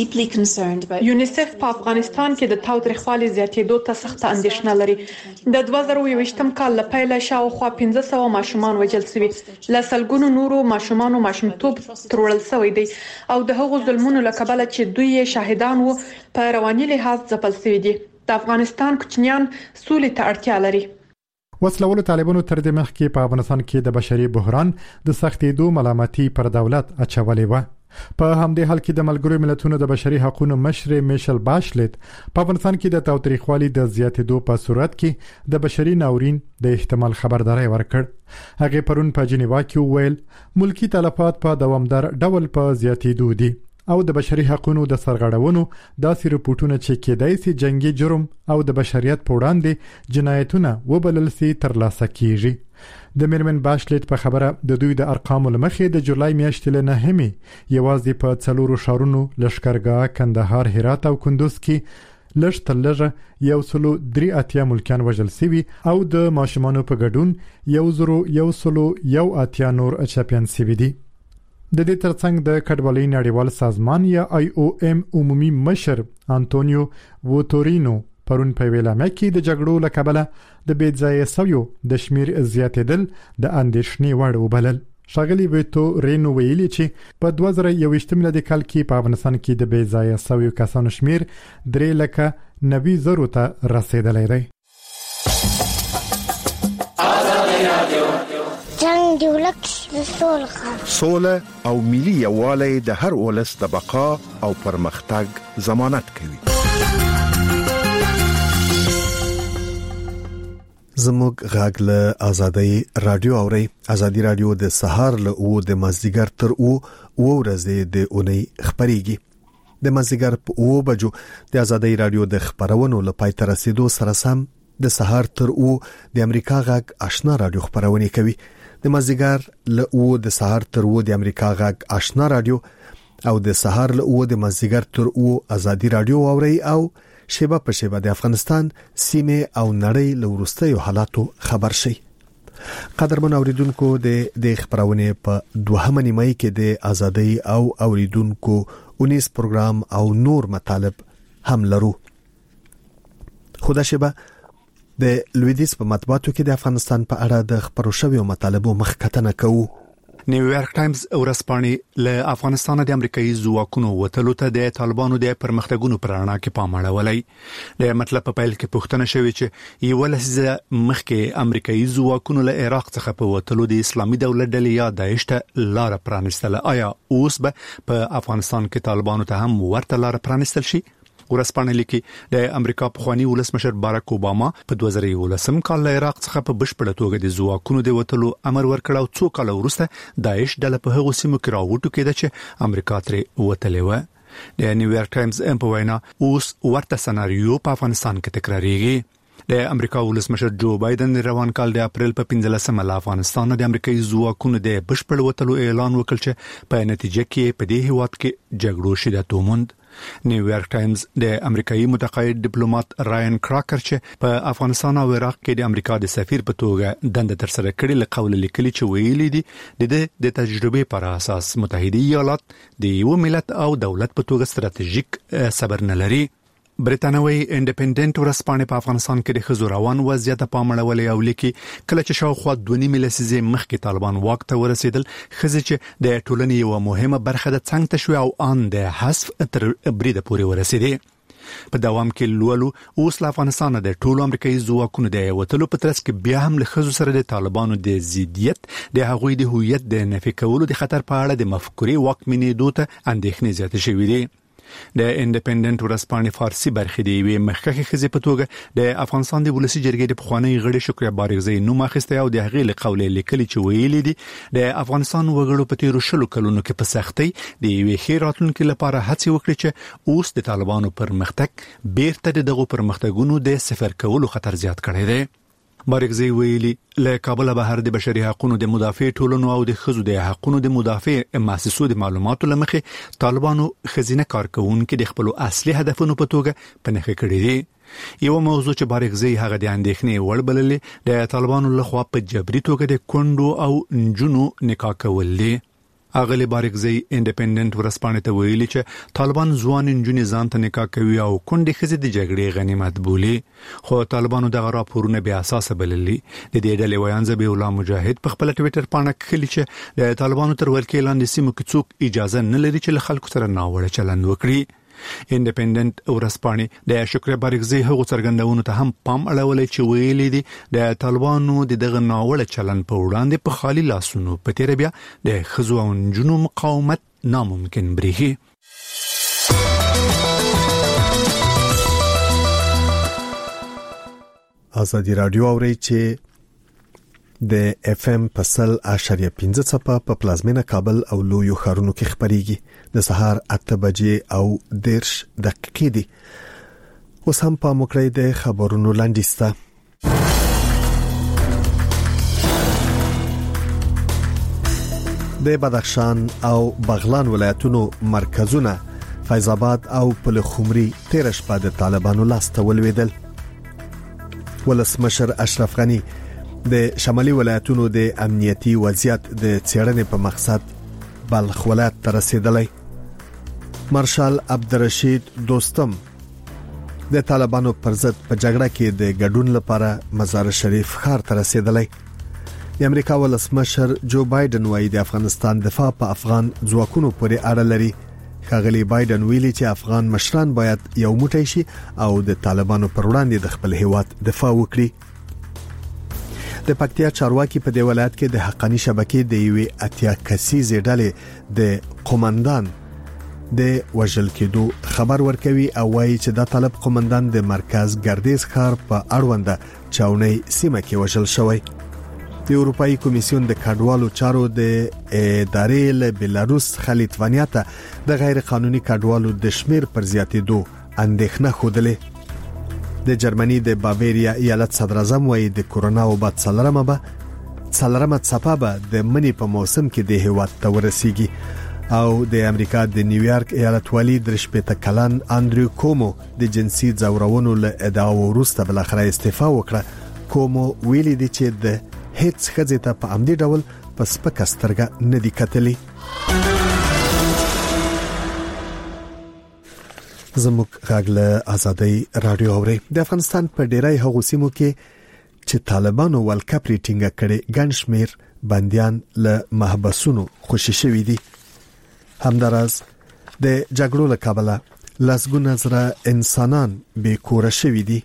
S21: په افغانستان کې د تاوتریخوالي زیاتېدو ته سخت اندېښنه لري. د 2021م کال له پیله شاوخوا 1500 ماشومان وژل شوي، لسلګونو نورو ماشومان ماشومتوب ترورل شوی دی او د هغو ظلمونو له کبله چې دوی شاهدان وو په رواني لحاظ ځپل شوي دي. د افغانستان کوچنیان سولې ته اړتیا لري.
S11: وسلوالو طالبانو تر دې مخکې په افغانستان کې د بشري بحران د سختېدو ملامتي پر دولت اچولې و. په همدې حال کې د ملګرو ملتونو د بشري حقوقو مشر میشل باشلټ په افغانستان کې د تاوتریخوالي د زیاتېدو په صورت کې د بشري ناورین د احتمال خبرداري ورکړ. هغه پرون په جنیوا کې وویل ملکی تلفات په دوامدار ډول په زیاتېدو دي او د بشري حقوقو د سرغړونو داسې رپورټونه چې کېدای شي جنگي جرم او د بشریت په وړاندې جنایتونه وبلل شي ترلاسه کیږي. د میرمن باشلټ په خبره د دوی د ارقامو لمخې د جولای میاشتې له نهمې یوازې په 4 ښارونو لشکرګاه، کندهار، هرات او کندوز کې لږ تر لږه 103 ملکیان وژل شوي او د ماشومانو په ګډون 1180 نور اچاپیان شوي دي. د دې ترڅنګ د کډوالۍ نړیوال سازمان یا IOM عمومي مشر انټونیو ووتورینو پرون په ویلامه کې د جګړو له کبله د بېځایه سویو د شمیر زیاتېدل د اندېښنې وړ وبلل. ښاغلي ویتورینو ویلي چې په 2021 میلادي کال کې په افغانستان کې د بېځایه سویو کسانو شمیر 390,000 ته رسیدلی دی.
S22: جنگ دی ولک سوله او ملي یووالی د هر ولس د بقا او پرمختګ ضمانت کوي.
S1: زموږ غاګ له ازادي رادیو اوري. ازادي رادیو د سهار له او د مازدیګر تر او ورځې د اونۍ خبريږي. د مازدیګر په 2 بجو د ازادي رادیو د خبرونو لپاره تر رسیدو سره سم د سهار تر او د امریکا غاګ آشنا رادیو خبرونه کوي. د مازدیګر له او د سهار تر او د امریکا غاګ آشنا رادیو او د سهار له او د مازدیګر تر او ازادي رادیو اوري او شیبه په شیبه د افغانستان سیمه او نړۍ له وروستیو حالاتو خبر شي. قدرمن اوریدونکو د خبرونه په 2 نیمه کې د ازادي او اوریدونکو 19 پروګرام او نور مطالب هم لرو. خدا شیبه د لویدیس په مطبوعاتو کې د افغانستان په اړه د خبرو شویو مطالبو مخکتنه کوو.
S23: نیویارک ټایمز ورځپاڼې له افغانستان د امریکایي ځواکونو وټلو ته د طالبانو د پرمختګونو پر اړه کې پام اړولای. د مطلب په پیل کې پوښتنه شوې چې یو لسیزه مخکې امریکایي ځواکونو له عراق څخه په وټلو د اسلامي دولت ډلې یا داعش ته لار پرانستله. آیا اوس به په افغانستان کې طالبانو ته هم ورته لار پرانستل شي؟ ورځپاڼه لیکي د امریکا پخوانی ولسمشر باراک اوباما په 2011 کال له عراق څخه په بشپړه توګه د ځواکونو د وټلو امر ورکړ او 2 کال وروسته داعش ډله په هغو سیمو کې راوټو کېده چې امریکا ترې وټلې و. د نیویارک ټایمز په وینا اوس ورته سناریو په افغانستان کې تکراریږي. د امریکا ولسمشر جو بایدن روان کال د اپریل په 15 له افغانستان د امریکایي ځواکونو د بشپړ وټلو اعلان وکړ چې په نتیجه کې په دې هیواد کې جګړو شدت وموند. نیویارک ټایمز د امریکایي متقاعد ډیپلوماټ رایان کراکر چې په افغانستان او عراق کې د امریکا د سفیر په توګه دنده تر سره کړې له قول لیکلي چې ویلي دي د تجربې پر اساس متحده ایالات د یو ملت او دولت په توګه ستراتیژیک صبر نه لري. برتانوي انډیپندنت ورځپاڼه په افغانستان کې د خزو روان وضعیت په اړه او لیکي کله چې شاوخوا 2 لسیزې مخکې طالبان واک ته ورسېدل خزې چې د ټولنې یو مهمه برخه د څنګه تشوي او ان د حذف تر بریده پورې ورسېدي. په دوام کې لولو اوس له افغانستان د ټولو امریکایي ځواکونو د وټلو په ترڅ کې بیا هم له خزو سره د طالبانو د زیدیت د هغوی د هویت د نفي کولو د خطر په اړه د مفکورې واکمنېدو ته اندېښنې زیاتې شوې دي. د انډیپندنت ورځپاڼې فارسی برخې دی وی مخکې خزې په توګه د افغانستان د ولسی جرګې د پخوانی غړي شکریا بارغزی نوم اخیسته او د هغې له قول لیکلي چې ویلي دي د افغانستان وګړو په تیرو شلو کلونو کې په سختۍ د یوې ښې راتلونکي لپاره هڅې وکړي چې اوس د طالبانو پرمختګ بیرته دغه پرمختګونو د صفر کولو خطر زیات کړی دی. بارغزی ویلي له کابل بهر د بشري حقوقو د مدافع ټولنو او د خزو د حقوقو د مدافع مؤسسو د معلوماتو لمخې طالبانو خزینه کارکونکو د خپل اصلي هدفونو په توګه پنهخه کړی دي. یو موضوع چې بارغزی هغه د اندېښنې وړ بللې د طالبانو لخوا په جبري توګه د کندو او نجونو نکاح کول دي. اغلی بارګزی انډیپندنت ورسپانې ته ویلي چې طالبان ځوان نجونې ځان ته نکاح کوي او کونډې ښځې د جګړې غنیمت بولي، خو طالبانو دغه راپورونه بیا اساسه بللي. د دې ډلې ویان ذبیح الله مجاهد په خپل ټویټر باندې کړي چې د طالبانو تر ولکې لاندې سیمو کې څوک اجازه نه لري چې له خلکو سره ناوړه چلند وکړي. انډیپندنت ورسپانې د شکر بارګزی هغو څرګندونو ته هم پام اړولی چې ویلي دي د طالبانو دغه ناوړه چلند په وړاندې په خالي لاسونو په تیر بیا د ښځو او نجونو مقاومت ناممکن بریښي.
S1: ازادي رادیو اوري چې د اف ام پسل 15 صفه په پلازمینه کابل او لویو ښارونو کې خبريږي. د سهار 8 بجې او 10 دقیقې دي. اوس هم په مکرې د خبرونو لاندېسته. د بدخشان او بغلان ولایتونو مرکزونه فیض آباد او پلخمري تیر شپه د طالبانو لاسته ولویدل. ولسمشر اشرف غنی د شمالي ولایتونو د امنیتي وضعیت د څېړنې په مقصد بلخ ولایت ته رسیدلی. مارشال عبدالرشید دوستم د طالبانو پر ضد په جګړه کې د ګډون لپاره مزار شریف ښار ته رسیدلی. د امریکا ولسمشر جو بایدن وايي د افغانستان دفاع په افغان ځواکونو پورې اړه لري. ښاغلي بایدن ویلي چې افغان مشران باید یو موټی شي او د طالبانو پر وړاندې د خپل هیواد دفاع وکړي. د پکتیا چارواکي په دی ولایت کې د حقانی شبکې د یوې اتیا کسیزې ډلې د قومندان د وژل کېدو خبر ورکوي او وايي چې د طالب قومندان د مرکز ګردیز ښار په اړونده چاونۍ سیمه کې وژل شوی. د اروپאי کمیسیون د کډوالو چارو د ادارې له بلاروس خلیتوانیا ته د غیر قانوني کډوالو د شمیر پر زیاتېدو اندېښنه خوده. د جرمني د باویریا ایالت صدر اعظم وايي د کورونا وبا څلرمه څپه به د منی په موسم کې د هیواد ته ورسیږي او د امریکا د نیویارک ایالت والی د شپته کلن اندریو کومو د جنسي ځورونو له ادعاو وروسته بل اخر استعفا وکړه. کومو ویلي دی چې د هیڅ ښځې ته په امدي ډول په سپکه سترګه نه دي کتلي. زموږ غاګله ازادي رادیو اوري. د افغانستان په ډیری هغو سیمو کې چې طالبانو ولکپري ټینګه کړي ګڼ شمیر بنديان له محبسونو خوشي شوي دي. همداراز د جګړو له کبله لسګونه زره انسانان بې کوره شوي دي.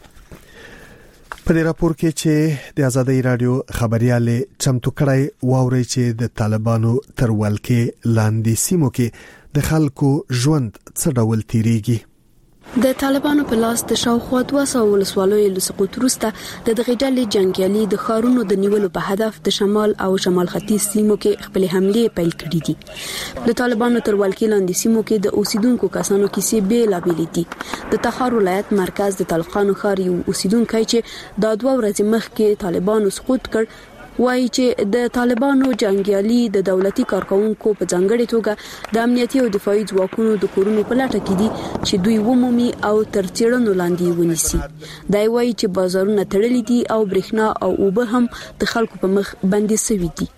S1: په دې راپور کې چې د ازادي رادیو خبريالې چمتو کړی واوري چې د طالبانو تر ولکې لاندې سیمو کې د خلکو ژوند څه ډول تیریږي.
S14: د طالبانو په لاس د شاوخوا 200 ولسوالیو له سقوط وروسته د دغه ډلې جنگیالي د ښارونو د نیولو په هدف د شمال او شمال ختیځ سیمو کې خپل حمله پیل کړې دي. د طالبانو تر ولکې لاندې سیمو کې د اوسیدونکو کسانو کیسې بیلابېلې دي. د تخار ولایت مرکز د طلقانو ښار یو اوسیدونکو چې د 2 ورځې مخکې طالبانو سقوط کړ وایي چې د طالبانو جنگیالي د دولتي کارکونکو په ځانګړي توګه د امنیتي او دفاعي ځواکونو د کورونو په لټه کې دي چې دوی ومومي او تر څېړنو لاندې ونیسي. دا وایي چې بازارونه تړلي دي او برېښنا او اوبه هم د خلکو په مخ بندي شوي دي.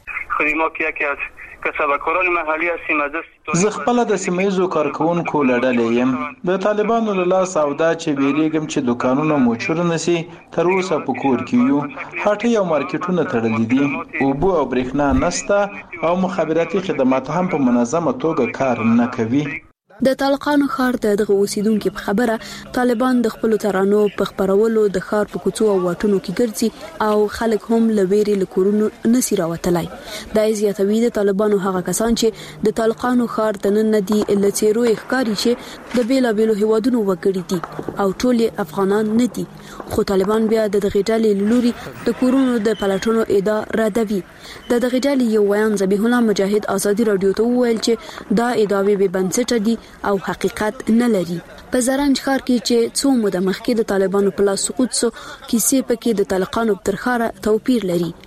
S13: زه خپل د سیمایزو کارکونکو لړلې يم. د طالبانو له لاس او دا چې بیریګم چې دکانونه موچور نسی تر اوسه په کور کې یو هټي او مارکیټونه تړلي دي. اوبه او برېښنا نشته او مخابراتي خدمات هم په منظمه توګه کار نه کوي.
S14: د طالقانو ښار د دغه اوسیدونکو په خبره طالبان د خپل ترانو په خبرولو د ښار په کوڅو او واټونو کې ګرځي او خلک هم لويري لکورونو نسی راوتلای. دا زیاتوي د طالبانو هغه کسان چې د طالقانو ښار د نن ندي لچيرو ښکاری چې د بیلابېلو هیوادونو وګړي دي او ټول افغانان نه دي. خو طالبان بیا د دغه ډلې لوري د کورونو د پلاتونو ادعا ردوي. د دغه ډلې یو ویان ذبیح الله مجاهد ازادي رادیو ته وویل چې دا ادعاوې به بنسټ دي او حقیقت نه لري. په زرنج ښار کې چې څو موده مخکې د طالبانو په لاس سقوط سو کیسې پکې د طالقانو تر ښاره توپیر لري.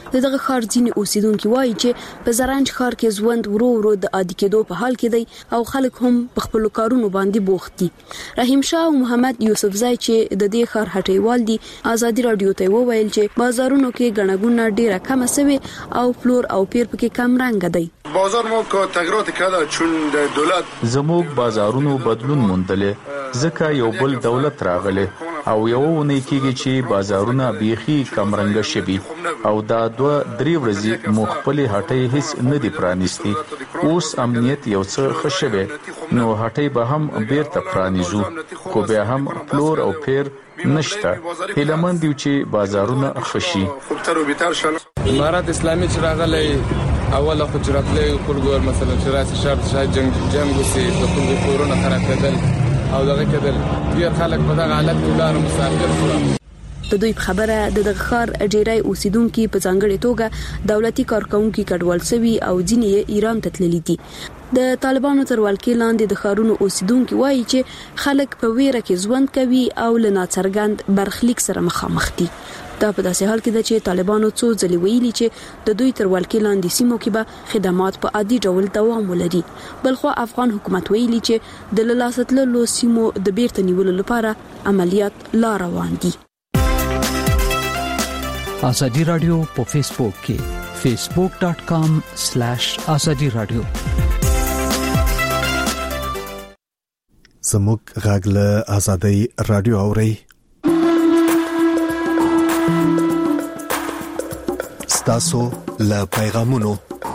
S14: دغه ښار ځینې اوسیدونکو وایي چې په زرنج ښار کې ژوند ورو ورو د عادي کېدو په حال کې دی او خلک هم په خپل کارونو باندې بوخت دي. رحیم شاه او محمد یوسفزای چې د دې ښار هټیوال دي آزادي رادیو ته وویل چې بازارونو کې ګڼګونه ډیره کم شوه او فلور او پیر پکې کم رنګ دی.
S5: بازار مو کو تغیرات کړه چون د دولت
S6: زموږ بازارونو بدلون موندلې ځکه یو بل دولت راغله او یو ونې کېږي چې بازارونه بیخي کم رنګ شوي او دا 2-3 ورځې مو خپل هټۍ هیڅ نه دی پرانیستي. اوس امنیت یو څه خښوي نو هټۍ به هم بیرته پرانیزو خو بیا هم فلور او پیر نشته. هیلمن دی چې بازارونه خشي.
S7: امارات اسلامي چې راغلی اوله خو چې راتلې کولګور مثلا چې راسي شرط شای جنگ وسی د کولګور کورونه خراب کېدل او دغه کېدل ډیر خلک په دغه حالت کې ولر مسافر شول.
S14: د دوی خبره د دغه ښار ډیری اوسیدونکو په ځانګړي توګه دولتي کارکونکو کډوال سوي او ځینې ایران ته تللي دي. د طالبانو تر ولکې لاندې د ښارونو اوسیدونکو وایي چې خلک په ویره کې ژوند کوي او له ناڅرګند برخلیک سره مخامخ دي. دا په داسې حال کې ده چې طالبانو څو ځلې ویلي چې د دوی تر ولکې لاندې سیمو کې به خدمات په عادي ډول دوام ولري. بلخو افغان حکومت ویلي چې د لاساتلو سیمو د بیرته نیولو لپاره عملیات لا روان دي.
S24: آزادی رادیو په فیسبوک کې facebook.com/azadi radio
S1: زموږ غږ له آزادی رادیو اوري. ستاسو له پیغامونو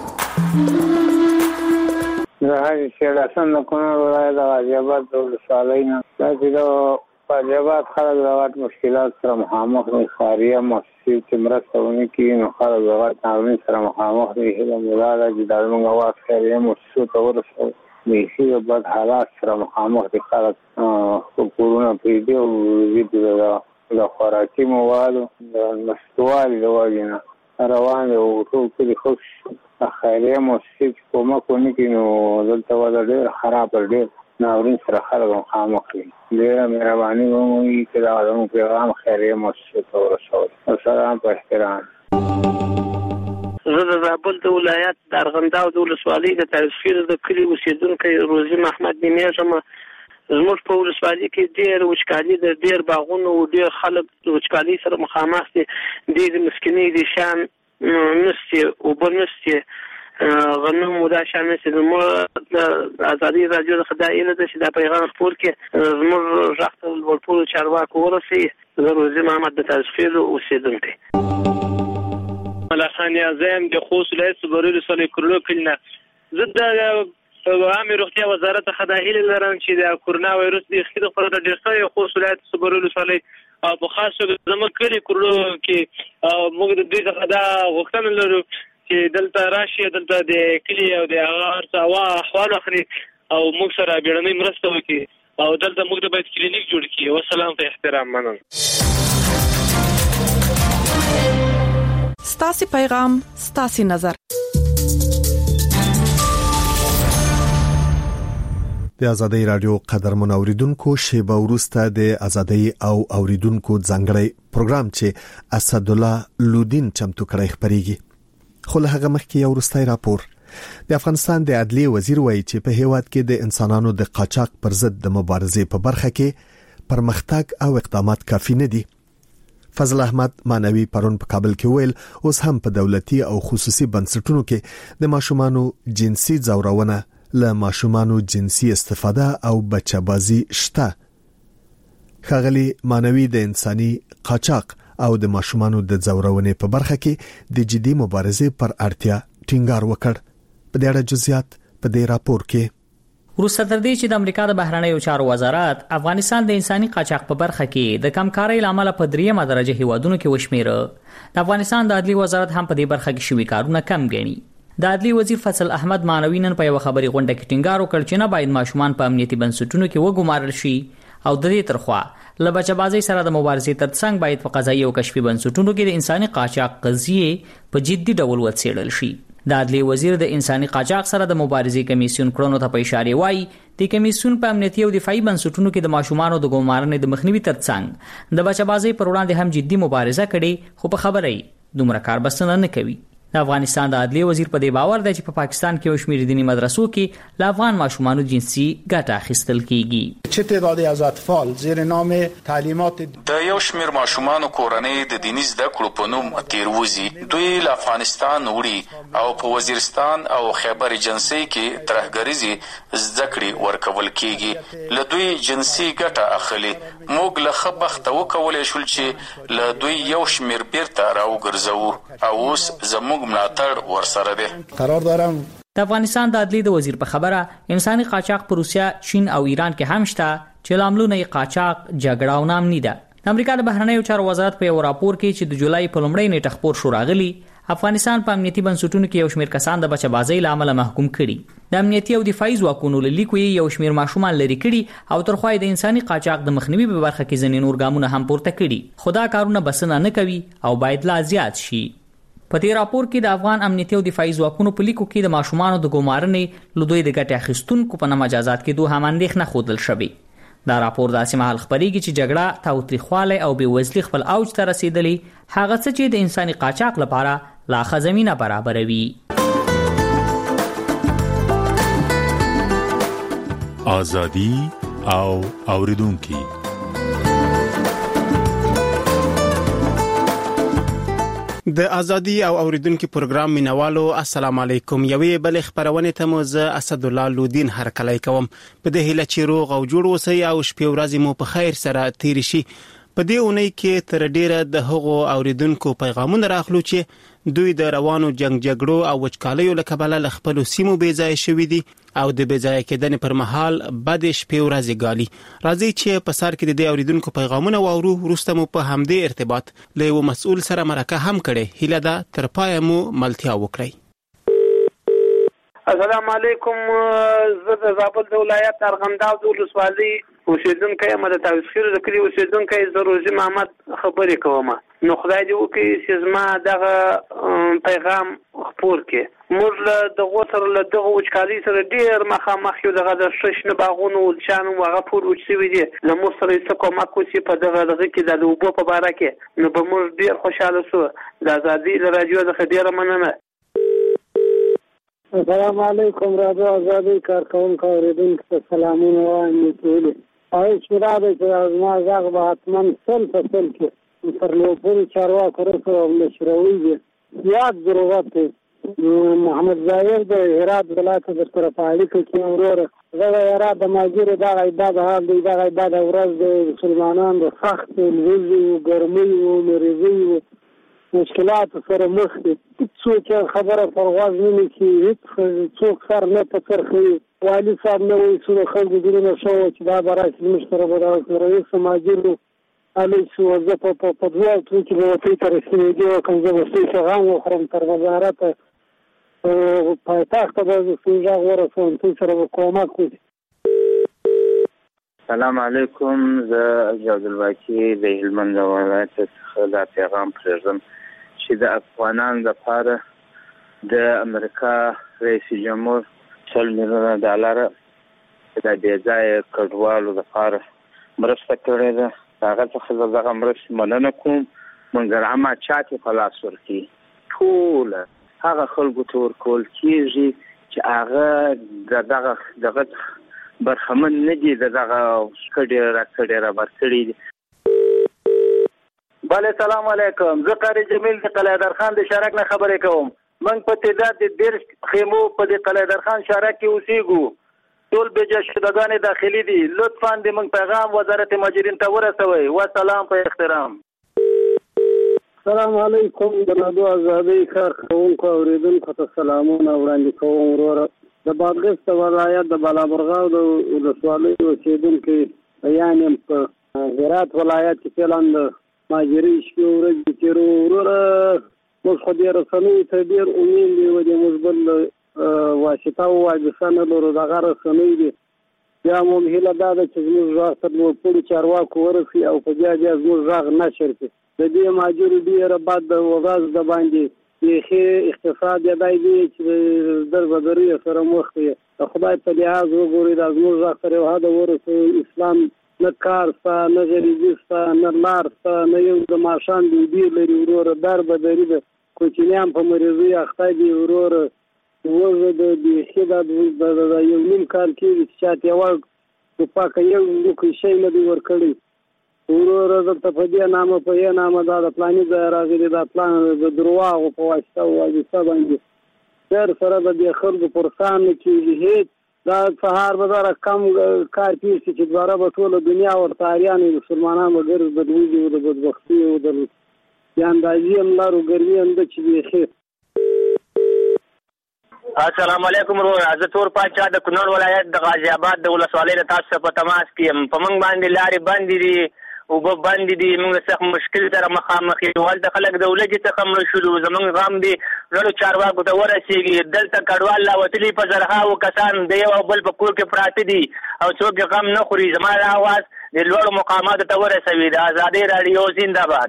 S25: زه شیراسن کومه ولایت د غازیاباد ولسوالینا دا غازیاباد خلک د مشکلات سره مخامخ دي. خاریه مؤسسې چې مرسته ونکړي نو خلک د قانون سره مخامخ دي. هله مولانا چې د موږ واس خیریه مؤسسو ته ورسول د بد حالات سره مخامخ دي. خلک کورونه پریږدي او د خوراکي موادو د نشتوالي د وجې نه روان دي او ټول کلي خوش خیریه مؤسسې چې کومک ونکړي نو دلته وضع ډېر خراب ډېر ناورین سره خلک مخامخ دي. ډېره مهرباني وموږي چې دا زموږ پیغام خیریه مؤسسې ته ورسول. السلام په احترام.
S26: زه د زابل د ولایت د ارغنداو د ولسوالۍ د تاریخي د کلي اوسیدونکی روزي محمد نومیږم. زموږ په ولسوالۍ کې ډېر وچکالي د ډېر باغونو او ډېر خلک د وچکالۍ سره مخامخ دي. ډېر مسکینۍ دي شان نشته او بل نشته غنم او دا شان نشته. زموږ آزادي رادیو د خدای له چې دا پیغام خپور کې زموږ ځخت ولټول چارواکو ورسي. زه روزي محمد د تاریخي اوسیدونکی ملخان اعظم د خوست ولایت صبرولو سره کورلو کلنه. زه د عامه روغتیا وزارت خدای لرم چې د کورونا وایرس د خېد خبره ډېر ښه خوست ولایت صبرولو سره او په خاص توګه زموږ کلی کورلو کې موږ د دې څخه دا غوښتنه لرو چې دلته راشي دلته د کلی او د هغه احوال اخلي او موږ سره بیړنۍ مرسته وکړي او دلته موږ د باید کلینیک جوړ کړي. والسلام په احترام مننه.
S21: ستاسو پیغام ستاسو نظر.
S1: د آزادی رادیو قدرمن اوریدونکو شیبه وروسته د آزادی او اوریدونکو ځانګړی پروګرام چې اسد الله لودین چمتو کړی خبريږي. خو له هغه مخکې یو وروستي راپور. د افغانستان د عدلیه وزیر وایي چې په هیواد کې د انسانانو د قاچاق پر ضد د مبارزې په برخه کې پرمختګ او اقدامات کافي نه دي. فضل احمد مانوي پرون په کابل کې ویل اوس هم په دولتي او خصوصي بنسټونو کې د ماشومانو جنسي ځورونه له ماشومانو جنسي استفاده او بچه‌بازي شته. خغلی مانوي د انساني قاچاق او د ماشومانو د ځورونې په برخه کې د جدي مبارزې پر اړتیا ټینګار وکړ. په دې اړه جزئیات په دې راپور کې.
S17: وروسته تر دې چې د امریکا د بهرنیو چارو وزارت افغانستان د انساني قاچاق په برخه کې د کمکارۍ لامل په 3مه درجه هیوادونو کې وشمیره، د افغانستان د عدلي وزارت هم په دې برخه کې شوي کارونه کم ګڼي. د عدلي وزیر فضل احمد مانوي نن په یو خبري غونډه کې ټینګار وکړ چې نه باید ماشومان په امنیتي بنسټونو کې وګمارل شي او د دې ترخوا له بچه‌بازي سره د مبارزې ترڅنګ باید په قضایي او کشفي بنسټونو کې د انساني قاچاق قضیې په جدي ډول وڅېړل شي. د عدلي وزیر د انساني قاچاق سره د مبارزې کمیسیون کړنو ته په اشاره وایي د کمیسیون په امنیتي او دفاعي بنسټونو کې د ماشومانو د ګمارنې د مخنیوي ترڅنګ د بچه‌بازي پر وړاندې هم جدي مبارزه کړې، خو په خبره دومره کار بسنه نه کوي. د افغانستان د عدلیې وزیر په دې باور دی چې په پاکستان کې یو شمېر دینی مدرسو کې له افغان ماشومانو جنسي ګټه اخیستل کیږي.
S2: چه تعدادی از اطفال زیر نام تعلیمات
S6: د یو شمېر ماشومانو کورنۍ د دیني زده کړو په نوم تیروزي دوی له افغانستان وړي او په وزیرستان او خیبر جنسي کې ترهګریزي زده کړې ورکول کیږي. له دوی جنسي ګټه اخلي. موږ له ښه بخته وکولی شول چې له دوی یو شمېر بیرته راوګرځوو او اوس زموږ ملاتړ ورسره دی.
S2: قرار دارم
S17: د افغانستان د عدلیې د وزیر په خبره انساني قاچاق په روسیا، چین او ایران کې هم شته چې لاملونه یې قاچاق، جګړه او نامني ده. د امریکا د بهرنیو چارو وزارت په یو راپور کې چې د جولای په لومړۍ نیټه خپور شو راغلی، افغانستان په امنیتي بنسټونو کې یو شمېر کسان د بچبازۍ له امله محکوم کړي. د امنیتي او دفاعي ځواکونو له لیکو یو شمېر ماشومان لري کړي او ترخوا د انساني قاچاق د مخنیوي په برخه کې ځینې نور ګامونه هم پورته کړي. خو دا کارونه بسنه نه کوي او باید لا زیات شي. په دې راپور کې د افغان امنیتي او دفاعي ځواکونو په لیکو کې د ماشومانو د ګمارنې له دوی د ګټې اخیستونکو په نامه مجازات کېدو هم اندېښنه ښودل شوې. دا راپور داسې مهال خپرېږي چې جګړه، تاوتریخوالی او بېوزلي خپل اوج ته رسېدلي، هغه څه چې د انساني قاچاق لپاره لا ښه زمینه برابروي.
S3: ازادي او اوریدونکي.
S8: د ازادي او اوریدونکو پروګرام مینوالو السلام علیکم. یوې بل خبرونه ته مو زه اسد الله لودین هرکلی کوم. په دې هیله چې روغ او جوړ اوسئ او شپې ورځې مو په خیر سره تیر شي. په دې اونۍ کې تر ډیره د هغو اوریدونکو پیغامونه راغلو چې دوی د روانو جګړو او وچکالیو له کبله له خپلو سیمو بېځایه شوي دي او د بېځایه کېدنې پر مهال بد شپې ورځې ګالي. راځئ چې په سر کې د دې اوریدونکو پیغامونه واورو. وروسته مو په همدې ارتباط له یو مسؤل سره مرکه هم کړې. هیله ده تر پایه مو ملتیا وکړئ.
S26: السلام علیکم. زه د زابل د ولایت ارغنداو د ولسوالۍ اوسیدونکی یم. د تاویزخیلو د کلي اوسیدونکی زه روزي محمد خبرې کوم. نو خدای دې وکړي چې زما دغه پیغام خپور کړي. موږ له دغو سره له دغه وچکالۍ سره ډېر مخامخ یو. دغه د شنه باغونو ولچانو هغه پور وچ شوي دي. له موږ سره یې څه کومک وشي په دغه کې د اوبو په باره کې، نو به موږ ډېر خوشحاله شو. د ازادي له راډیو څخه ډېره مننه.
S25: السلام علیکم. رادیو ازادي کارکونکو اوریدونکو ته سلامونه وایم. ټول او شورا د زما ځاګ به حتمن سل په سل کې پر نو پوری چارواکو سره مشروعي دي. یاد ضرورت دی. محمد ظاهر د هرات ولایت د طرفاړي کې وروره زه هرات د ماجر د عبادت حال دی. د عبادت ورځ د مسلمانانو د سخت لوزي او ګرمي او مریضي مشکلات سره مخ دي. څوک خبره پرواز نه کوي. هیڅ څوک سر نه پڅرخي. والي صاحب نو څو خلک دونه شو چې دا برای مشترک ودا رئیس ماجر علي شو زه په دوه کې به په تر سیدي او کوم ځای څه غو خرم تر وزارت په تخت د سوجا ورسون چې سره کومک کوي. سلام علیکم. زه جواد الواکی د هلمند ولایت څخه دا پیغام پرېږدم چې د افغانانو لپاره د امریکا رئیس جمهور $100 میلیونه د بېځایه کډوالو لپاره مرسته کړې ده. هغه څخه دغه مرستې مننه کوم. مګر عامه چاته په لاس ورکړي. ټول هغه خلکو ته ورکول کېږي چې هغه دغه برخمن نه دي، دغه کډې را برکړي دي.
S9: بله سلام علیکم. زه قاری جمیل د قلعه‌در خان د شارک نه خبرې کوم. من په تعداد د 10 خیمو په د قلعه‌در خان شارک کې اوسېږو. ټول بجا شدگان داخلي دي. لطفاً د من پیغام وزارت مهاجرین ته ورسوي. والسلام په احترام.
S25: السلام علیکم. د رادیو ازادي کارکونکو اوریدونکو ته سلامونه وړاندې کوم. وروره د بادغیس ولایت د بالابرغاو د ولسوالۍ اوسیدونکي بیان په هرات ولایت کې فعلاً د مهاجرین شپې ورځې تېرو. وروره موږ خو دې رسنیو ته ډېر امید دی و د مثبت واسطه او واجبه نه لرو. دغه رسنۍ دي بیا مو هیله دا ده چې زموږ غږ تر لوړپوړي چارواکو ورسي او په بیا زموږ غږ نشر کړي. د دې مهاجرو ډېره بد ورځ د باندې بیخي اقتصاد یې دی چې دربدرۍ سره مخ دی. د خدای په لحاظ وګورئ دا زموږ غږ تر یو حده ورسوي. اسلام
S10: نه کار ستا نه غریبي ستا نه لار ستا نه یو د ماښام ډوډۍ لري وروره در بدري ده کوچنیان په مریضۍ اخته دي وروره وزه د بیخي دا یو نیم کال کېږي چې چاته یوه ټوپک یو لوکی شی نه دی ورکړی وروره دلته په دې نامه په یې نامه دا د فلاني ځای راغلي دا پلان د درواغو په واسطه او وظیفه باندې سر سره د دې خلکو پرسان نه کېږي هېڅ دا سهار به داره کم کار کېږي چې دواره به ټوله دنیا ورته اریان وي مسلمانان به ګرځ بدوږي او د بدبختي او د اندازې هم لارو ګرمي هم ده چې بیخي.
S12: السلام علیکم ورور. زه تور پاچا د کونړ ولایت د غازی آباد د ولسوالۍ له تاسو په تماس کې یم. په موږ باندې لارې بندې دي، اوبه بندې دي، موږ سخت مشکل سره مخامخ یو. هلته خلک د ولږې څخه مړه شولو. زموږ غم دې لوړو چارواکو ته ورسېږي. دلته کډوال لا وتلي په زرهاوو کسان د یو او بل په کور کې پراته دي او څوک یې غم نه خوري. زما د اواز د لوړو مقاماتو ته ورسوي. د ازادۍ راډیو زنده‌باد.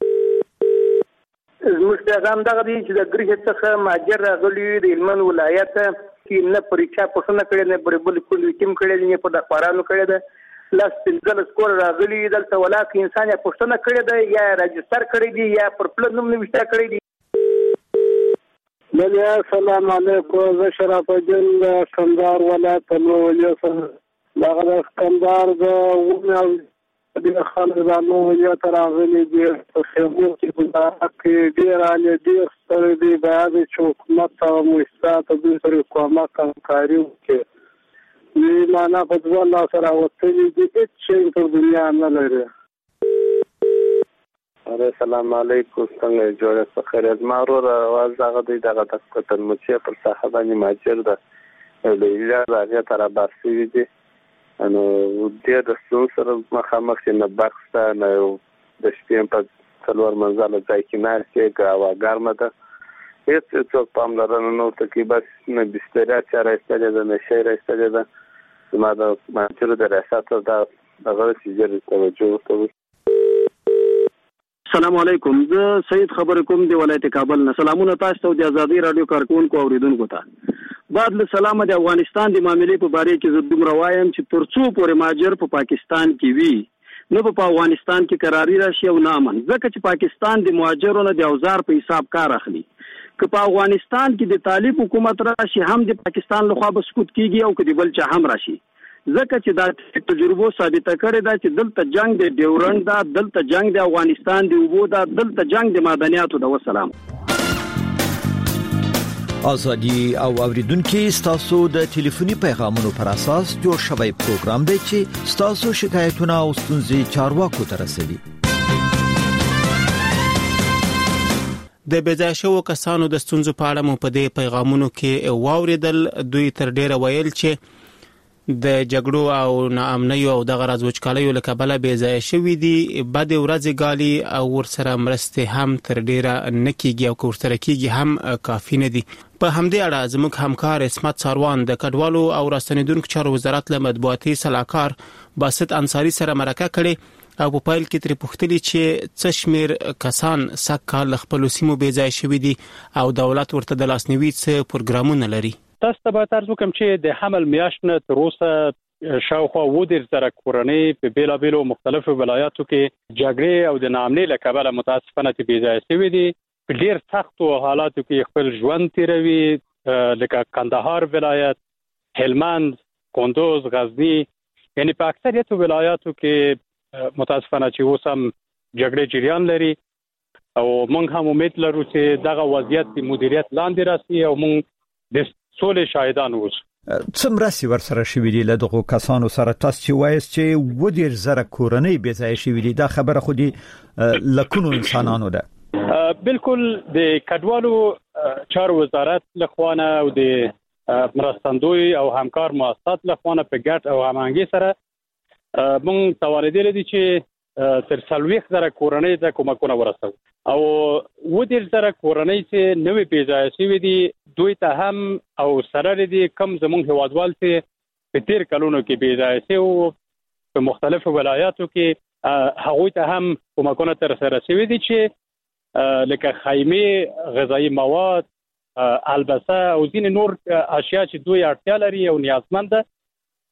S15: زموږ پیغام دغه دی چې د ګرګ څخه مهاجر راغلي د هلمند ولایت کې نه پر چا پوښتنه کړې نه پر بل کول ټیم کړې نه په دخوارانو کړې ده. لاس پنځل سکور راغلي دلته ولاکه انسان یا پوښتنه کړې ده یا راجستر کړی دی یا پر پلن نوم نوشته کړی دی.
S25: بله السلام علیکم. زه شرف الدین د کندهار ولایت نوولیا سره دغه د کندهار د ونه د خلک د نوولیا ته راغلي دي په خیمو کې په دغه کې ډېر عالي ډېر ستړي دي. باید چې حکومت او مؤسسات دوی سره کومک همکاري وکړي. دوی معنا په دوه لاسه راوتلي دي، هېڅ شی په دنیا نه لري. السلام علیکم. څنګه جوړه څه خیر؟ زما ورور اواز هغه دی دغه د کتنمچې پر ساحه باندې مهاجر ده لیلا هغې ته رابرسوي دي. نو ډېر د ستونزو سره مخامخ چې نه بکس ته نه یو د شپې په څلور منزله ځای کې ناست یې هوا ګرمه ده. هېڅ څوک پاملرنه نه ورته کوي. بس نه بستریا چا راایستلې ده نه شی راایستلې ده. زما د مهاجرو د ریاست دغه چې ژر توجه ورته وکړي.
S16: السلام علیکم. زه سید خبرې کوم د ولایت کابل نه. سلامونه تاسو ته د ازادۍ راډیو کارکونکو اوریدونکو ته. بعد له سلامه د افغانستان د معاملې په باره کې زه دومره وایم چې ترڅو پورې مهاجر په پاکستان کې وي نه په افغانستان کې قراري راشي او نه امن. ځکه چې پاکستان د مهاجرو نه د اوزار په حساب کار اخلي. که په افغانستان کې د طالب حکومت راشي هم د پاکستان لخوا به سقوط کیږي او که د بل چا هم راشي. ځکه چې دا تجربه ثابته کړې ده چې دلته جنگ د ډیورنډ دا، دلته جنگ د افغانستان د اوبو دا، دلته جنگ د معدنیاتو دا. وسلام.
S24: ازادي او اوریدونکو ستاسو د ټلیفوني پیغامونو پر اساس جوړ شوی پروګرام دی چې ستاسو شکایتونه او ستونزې چارواکو ته رسوي.
S8: د بېځایه شوو کسانو د ستونزو په اړه مو په دې پیغامونو کې واوریدل. دوی تر ډیره ویل چې د جګړو او ناامنیو او د غراز وچکالیو له کبله بېځایه شوي دي. بد ورځې ګالي او ورسره مرستې هم تر ډیره نه کیږي او که ورسره کیږي هم کافي نه دي. په همدې اړه زموږ همکار اسمت ساروان د کډوالو او راستنیدونکو چارو وزارت له مطبوعاتي سلاکار باسط انصاری سره مرکه کړې او په پایل کې ترې پوښتنه چې څه شمیر کسان سکه ل خپل سیمو بېځایه شوي دي او دولت ورته د لاسنیوي څه پروګرامونه لري.
S18: تاسو ته به تاسو کوم چې د حمل میاشت نه تر اوسه شاوخوا 10,000 کورنۍ په بیلابیلو مختلفو ولایاتو کې جګړې او د ناامنۍ له کبله متاسفانه بېځایه شوي دي. په ډېر سختو حالاتو کې خپل ژوند تیروي، لکه کندهار ولایت، هلمند، کندوز، غزنی، یعنی په اکثریت ولایاتو کې متاسفانه چې اوس هم جګړې جریان لري او موږ هم امید لرو چې دغه وضعیت د مدیریت لاندې راسي او موږ د سولې شاهدان اوسو.
S24: څه مرستې ورسره شوي دي له دغو کسانو سره؟ تاسو چې وایست چې 10,000 کورنۍ بېځایه شوي دي، دا خبره خو دي لکونو انسانانو ده.
S18: بالکل د کډوالو چارو وزارت لخوانه او د مرستندوی او همکار مؤسسات لخوانه په ګډ او هماهنګي سره موږ توانیدل دي چې تر 40,000 کورنۍ ته کومکونه ورسوو او 10,000 کورنۍ چې نوې بېځایه شوي دي دوی ته هم او سره دي کم زموږ هیوادوال چې په تیر کلونو کې بېځایه شوي په مختلفو ولایاتو کې هغوی ته هم کومکونه تر سره شوي دي چې لکه خیمه، غذایی مواد، البسه او ځینې نور اشیاء چې دوی اړتیا لري او نیازمند ده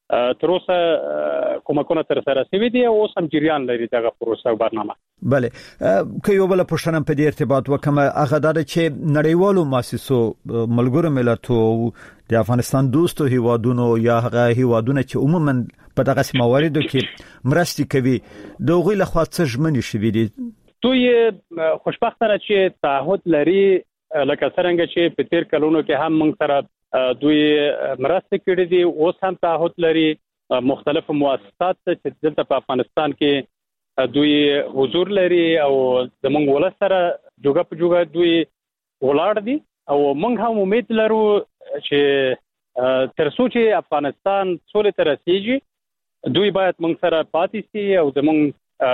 S18: تر اوسه کومکونه تر سره شوي دي او اوس هم جریان لري دغه پروسه او برنامه.
S24: بله که یو بل پښتنه په دې ارتباط وکم هغه دا چې نړیوالو مؤسسو ملګرو ملتونو د افغانستان دوستو هیوادونو یا هغه هیوادونو چې عموما په دغه مواردو کې مرستې کوي دوی له خوا څه ژمنې شوي دي؟ دوی
S18: خوشبختانه چې تعهد لري لکه څنګه چې په تیر کلونو کې هم موږ سره دوی مرسته کړې دي، اوس هم تعهد لري. مختلف مؤسسات چې دلته په افغانستان کې دوی حضور لري او زموږ ولس سره جوګه په جوګه دوی ولاړ دي او موږ هم امید لرو چې تر څو چې افغانستان سولې ته رسیږي دوی باید موږ سره پاتې شي او زموږ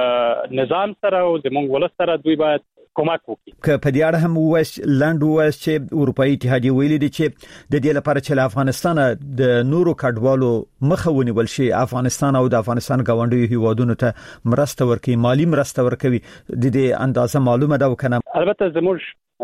S18: نظام سره او زموږ ولس سره دوی باید کومک وکړي.
S24: که په دې اړه هم لاندو وایي چې اروپאי اتحادیه ویلي دي چې د دې لپاره چې افغانستان د نورو کډوالو مخه ونیول شي، افغانستان او د افغانستان ګاونډي هیوادونو ته مرسته ورکړي، مالی مرسته ورکوي، د دې اندازه معلومه ده وکنه.
S18: البته زموږ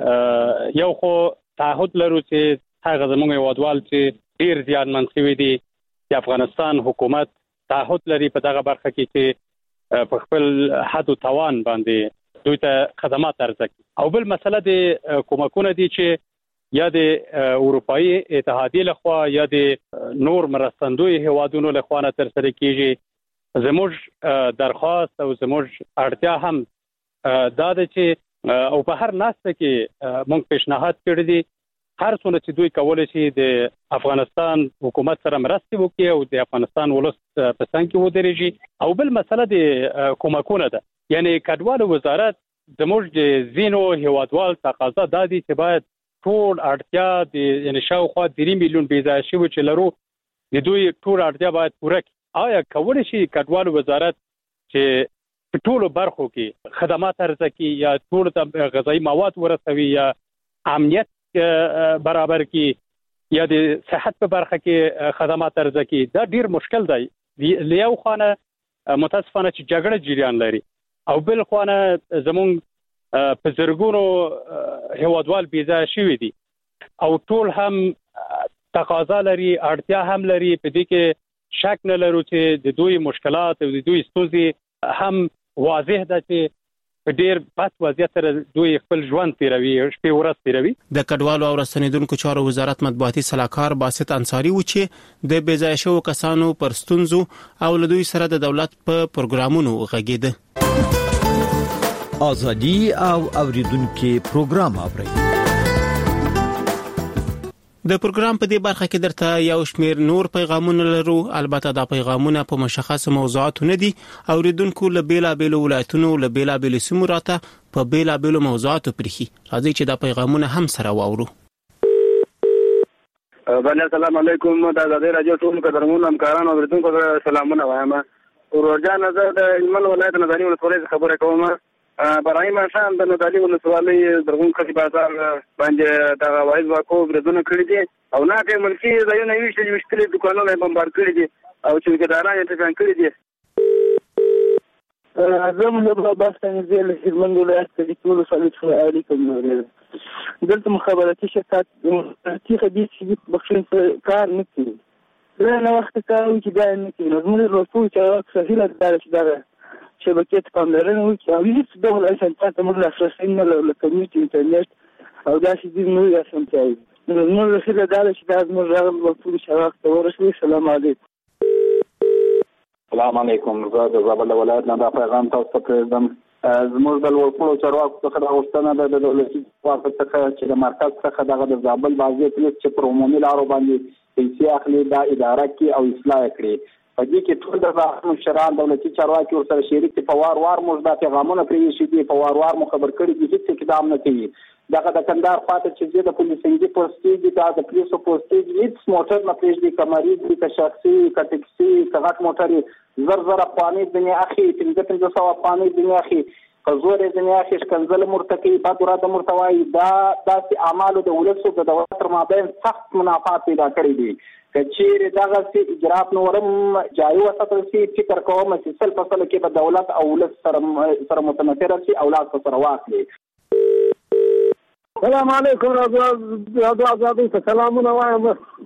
S18: یو خو تعهد لرو چې هغه زموږ هیوادوال چې ډیر زیانمن شوي دي د افغانستان حکومت تعهد لري په دغه برخه کې چې په خپل حد او توان باندې دوی ته خدمات ارزښت. او بل مسله د کومکونه دي چې یا د اروپאי اتحادیه لخوا یا د نور مرستندوی هیوادونو لخوا نه تر سره کیږي. زموږ درخواست او زموږ اړتیا هم دا ده چې او په هر ناسته کې موږ پیشنهاد کړی دي هر څونه چې دوی کولای شي د افغانستان حکومت سره مرسته وکړي او د افغانستان ولس په څنګ کې ودرېږي. او بل مسله د کومکونه ده، یعنی کډوالو وزارت زموږ د زینو هیوادوال تقاضا دا دي چې باید ټول اړتیا د یعنی شاوخوا 3 میلیون بيځای شوی چې لرو د دوی ټول اړتیا باید پوره کړي. آیا کولای شي کډوالو وزارت چې په ټولو برخو کې خدمات ارزکي یا ټول ته غذایی مواد ورسوي یا امنیت برابر کی یا د صحت په برخه کې خدمات ارزکي؟ دا ډیر مشکل دی. لیاو خانه متاسفانه چې جګړه جریان لري او بل خانه زمون په زرګونو هیوادوال بيځای شوی دي او ټول هم تقاضا لري، اړتیا هم لري. په دې کې شک نه لرو چې د دوی مشکلات او د دوی ستونزې هم واضح ده چې په ډیر بد وضعیت سره دوی خپل ژوند تیروي، شپې ورځ تیروي.
S8: د کډوالو او رسنیدونکو چارو وزارت مطبوعاتي صلاحکار باسط انصاری و چې د بيځای شوو کسانو پر ستونزو او له دوی سره د دولت په پروګرامونو غږیده.
S24: ازادي او اوریدونکو پروګرام اوري.
S8: د پروګرام په دې برخه کې درته یو شمیر نور پیغامونه لرو. البته دا پیغامونه په مشخصه موضوعاتو نه دي، اوریدونکو له بیلابېلو ولایتونو له بیلابېلو سیمو راته په بیلابېلو موضوعاتو پرخي. راځي چې دا پیغامونه هم سره واورو.
S25: بله السلام علیکم. د آزادۍ رادیو ټول قدرمن همکاران او اوریدونکو ته سلامونه وایم. ورورجان زه د هلمند ولایت نادعلي ولسوالۍ خبره کوم. برای ماشام د نادعلي ولسوالۍ درغون کسي بازار باندې د وایز واکو بریدونه کړی دي او ناکه ملکی ځایونه ویشتلې دکانونه بمبار کړی دي او چوکیداران یې ټکان کړی دي.
S4: زم له باسطه نزل هلمند ولایت د ټول ولسوالۍ علیکم. دلته مخابراتي شرکت چې خدي چې بخښن کار نه کوي. نه وخت کار چې دا نه کوي. نو موږ ورته چې صحیح لاره ده شبکې ته پاملرنه وکړي او هیڅ ډول اسانتیا ته موږ لاسرسی نه لرو لکه انټرنیټ او داسې دي نورې اسانتیاوې. نو زموږ رسیده دا ده چې دا زموږ راغل به ټولو چارواکو ته ورسوي. سلام علیکم.
S11: سلام علیکم. زه د زابل ولایت نه دا پیغام تاسو ته پرېږدم. زموږ د لوړپوړو چارواکو څخه دا غوښتنه ده د دولتي ځواکو څخه چې د مرکز څخه دغه د زابل بعضې پولیس چې پر عمومي لارو باندې پیسې اخلي دا اداره کړي او اصلاح کړي. په دې کې ټول د مشران دولتي چارواکي ورسره شریک دي. په وار موږ دا پیغامونه پرېښي دي، په وار مو خبر کړي دي، هېڅ اقدام نه کوي. دغه د کندهار خواته چې د پولیسنګي پوسټې دي دا د پولیسو پوسټې دي، هېڅ موټر نه پرېږدي، که مریض وي، که شخصي، که ټکسي، که غټ موټر یې 1000 افغانۍ ځینې اخلي، 500 افغانۍ ځینې اخلي، که زور یې ځینې اخلي، ښکنځل م ورته کوي، بد وراده م ورته وایي. دا داسې اعمالو د ولسو د دولت تر مابین سخت منافات پیدا کړی دي. که چیرې دغسې اجرات نورم جاري وساتل شي، فکر کوم چې 100% کې به دولت او ولس سره متنفره شي او لاس په سره واخلي.
S4: سلام علیکم. رادیو آزادۍ ته سلامونه وایم.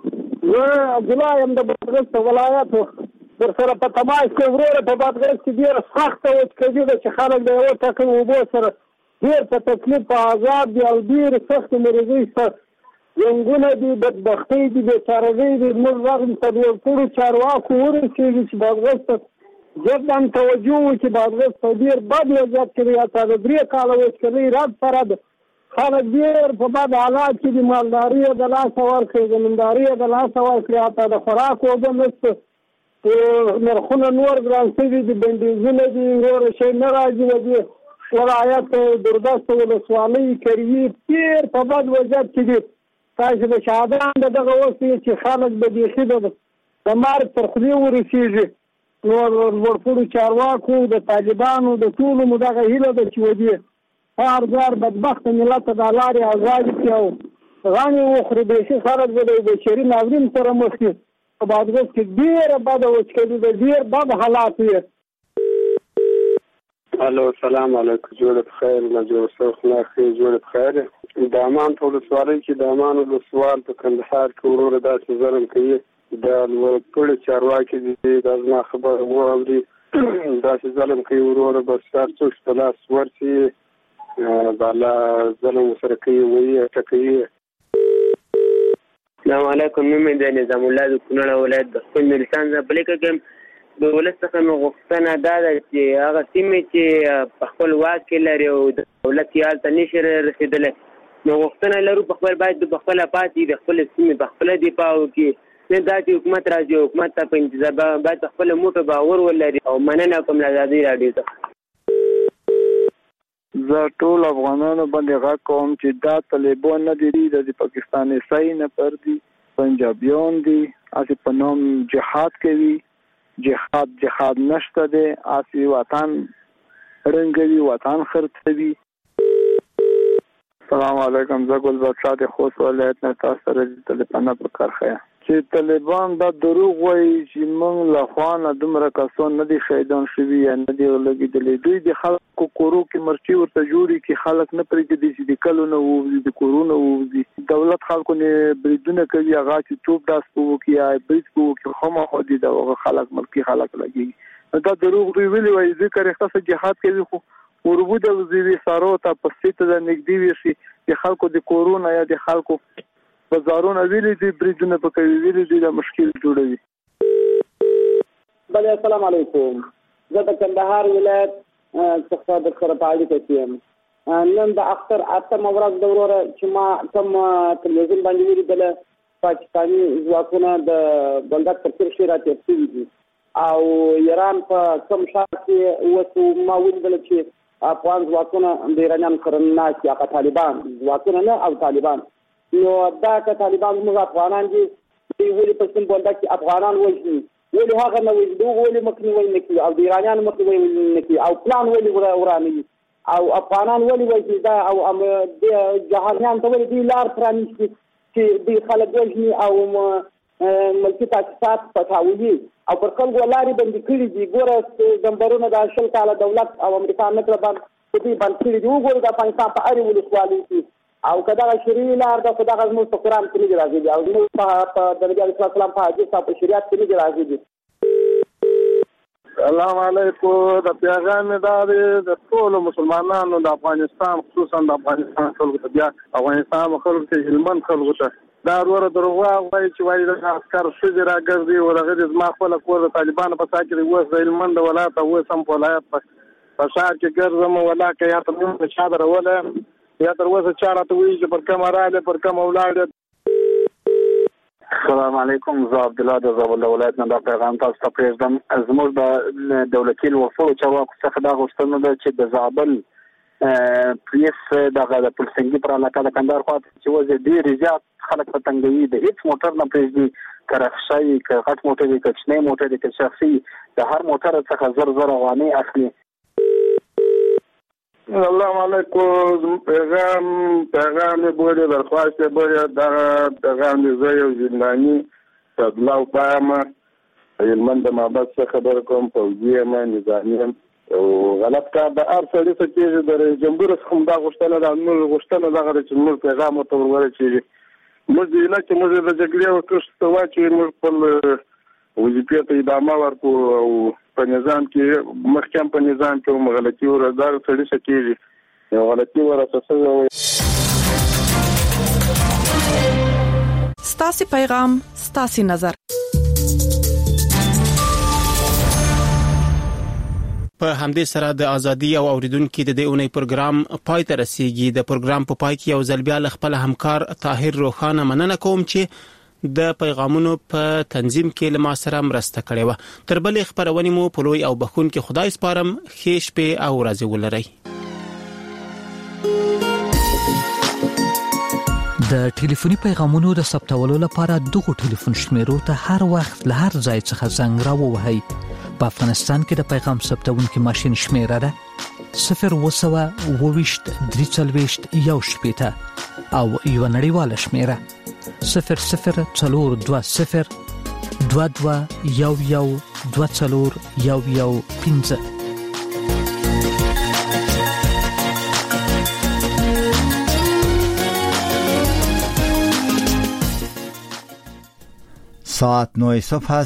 S10: زه عبدالله یم د بادغیس ولایت در سره په تماس کې وروره په بادغیس کې ډېره سخته وچکالي ده چې خلک د یوه ټکۍ اوبو سره ډېر په تکلیف په عذاب دي او ډېرې سختې مریضۍ شته جنګونه دي بدبختۍ دي بېچارهګۍ دي موږ غږ ته د ټولو چارواکو ورسېږي چې بادغیس ته جدا توجه وکړي بادغیس ته ډېر بد وضعیت کې دی حتی د 3 کاله وچکالۍ رد سره ده خلک ډېر په بد حالات کې دي مالداري یې د لاسه ورکړي زمینداري یې د لاسه ورکړي حتی د خوراک اوبه نشته نرخونه نور ګران شوي دي بندیزونه دي وروره شی نه راځي د دې ولایت دردست ولسوالۍ کریي ډېر په بد وضعیت کې دي تاسو د شهادان د دغه اوسئ چې خلک به بیخي د مرګ تر خولې ورسېږي نو لوړپوړو چارواکو د طالبانو د ټولو مو دغه هیله ده چې ودې هر ځار بدبخته ملت ته دا لارې ازادې کړي او غني وخوري بیخي خلک به د بشري ناورین سره مخ دي په بادغیس کې ډېره بده وچکالي ده ډېر بد حالات یې
S25: الو السلام علیکم جوړ بخیر ما جوړ سوخ نه خې جوړ بخیر د امان په ولسوالۍ کې د امان ولسوال په کندهار کې وروره داسې ظلم کوي د لوړپوړو چارواکي دي دا زما خبره واوري داسې ظلم کوي وروره بس هر څوک په لاس ورسي بالا ظلم سره کوي وایي ټکوي
S5: السلام علیکم نوم مې د نظام الله د کونړ ولایت د خپل نورستان ځپلې کې د ولس څخه مې غوښتنه دا ده چې هغه سیمې چې په خپل واک کې لري او د دولت یې هلته نشي رسېدلی نو غوښتنه لرو په خپل باید په خپله پاتې د خپلې سیمې په خپله دفاع وکړي نه دا چې حکومت راځي حکومت ته په انتظار باید په خپله موټو باور ولري او مننه کوم له ازادۍ راډیو څخه
S25: زه ټول افغانانو باندې غږ کوم چې دا طالبان نه دي د پاکستاني سای نه پر دي پنجابیان دي اسی په نوم جهاد کوي جهاد نشته دی اسی وطن رنګوي وطن خرڅوي السلام علیکم زه ګل بادشاه د خوست ولایت نه تاسو سره د طالبانو په کار خیا چې طالبان دا دروغ وایي چې موږ له خوانه دومره کسان نه دي شهیدان شوي یا نه دي لګېدلي دوی د خلکو کورو کې مرچي ورته جوړي کې خلک نه پرېږدي چې د کلو نه ووځي د کورونو ووځي دولت خلکو نه بریدونه کوي هغه چې توپ داس په وکړي یا برید په وکړي خامخا دي دغه خلک ملکي خلک لګېږي دا دروغ دوی ویلي وایي ذکر اختصاص جهاد کوي خو وربود وزیری سارو ته پسیته د نګدي وشي د خلکو د کورونا یا د خلکو بازارونه ویلي دي بریدونه پکې ویلي دي د مشکل جوړوي
S13: بل السلام علیکم زه د کندهار ولایت څخه د سره پاړی کوم نن د اختر اتم ورځ د وروره چې ما کوم تلویزیون باندې ویل پاکستاني ځواکونه د بلدک تر شي راځي دي او ایران په کوم شاک کې وسو ما ویل چې افغان ځواکونه د ایرانیان کرنا چې هغه طالبان ځواکونه نه او طالبان نو دا که طالبان موږ افغانان دي دوی ولې په سیم بولدا کې افغانان وایي ولې هغه نه وایي دوی ولې مخنیوي نه کوي او د ایرانیان مخنیوي نه کوي او پلان ولې ورانوي او افغانان ولې وایي دا او د جهانیان ته ولې دوی لار پرانیستي چې دوی خلک وژني او ملکي تاسیسات پټاولي او پر خلکو لارې بندې کړي دي ګوره ګمبرونه د 10 کاله دولت او امریکا نه باندې دوی بند کړي دي وګوره د افغانستان په اړه ولسوالۍ کې او کدا شریعه لار د خدای غږ مو قرآن کې راځي او نو په د نبی صلی الله علیه وسلم په حدیث او په شریعت کې راځي
S25: السلام علیکم د پیغام د ټول مسلمانانو د افغانستان خصوصا د افغانستان خلکو ته بیا افغانستان خلکو ته هلمند خلکو ته دا وروره دروغ وایي چې وایي د عسكر شوزي راګرځي او هغه د ما خپل کور د طالبانو په ساکه دی وس د هلمند ولایت او سم په ولایت په شهر کې ګرځم ولاکه یا ته نو چادر ولا یا تر اوسه چاره ته وایي چې پر کومه راځي پر کومه ولاړ
S11: السلام علیکم زه عبد الله د زابل ولایت نه دا پیغام تاسو ته پرېږدم زموږ د دولتي وفود چارواکو څخه دا غوښتنه ده چې د زابل پولیس دغه د پلسنګي پر علاقه د کندهار خواته چې وځي ډېر زیات خلک په تنګوي د هیڅ موټر نه پرېږدي که رخصوي که غټ موټر وي که کوچنی موټر وي که شخصي د هر موټر څخه زر افغانۍ اخلي
S25: السلام علیکم پیغام بوده درخواست بوده دغه پیغام زه یو زنداني تبلاو پایم هلمند د مابد څخه خبر کوم پوځي یم نظامي یم او غلط کار د هر سړي څه کېږي د رئیس جمهور څخه هم دا غوښتنه ده موږ غوښتنه دغه چې موږ پیغام ورته ورکړی چې
S7: موږ د علاقې موږ د جګړې او کښت واچي موږ خپل وظیفې ته ادامه ورکو او په نظام کې مخکې په نظام کې غلطي ورزار سړي سکیږي یو غلطي ورسره
S21: ستاسو پیغام ستاسو نظر.
S8: په همدې سره د ازادي او اوریدونکو د دې اونۍ پروګرام پای ته رسیدي. د پروګرام په پای کې یو ځل بیا خپل همکار طاهر روخانه مننه کوم چې د پیغامونو په تنظیم کې له ما سره مرسته کړې و. تر بلې خبرونه مو په لوی او بخون کې خدای سپارم. ښه شپه او ورځ ولرئ.
S14: د ټلیفوني پیغامونو د ثبتولو لپاره دغه ټلیفون شمیرو ته هر وخت له هر ځای څخه زنګ راووهئ. په افغانستان کې د پیغام ثبتونکو ماشين شمیره ده 022-340-1 او یو نړیواله شمیره 002022112415.
S24: ساعت 9 صبح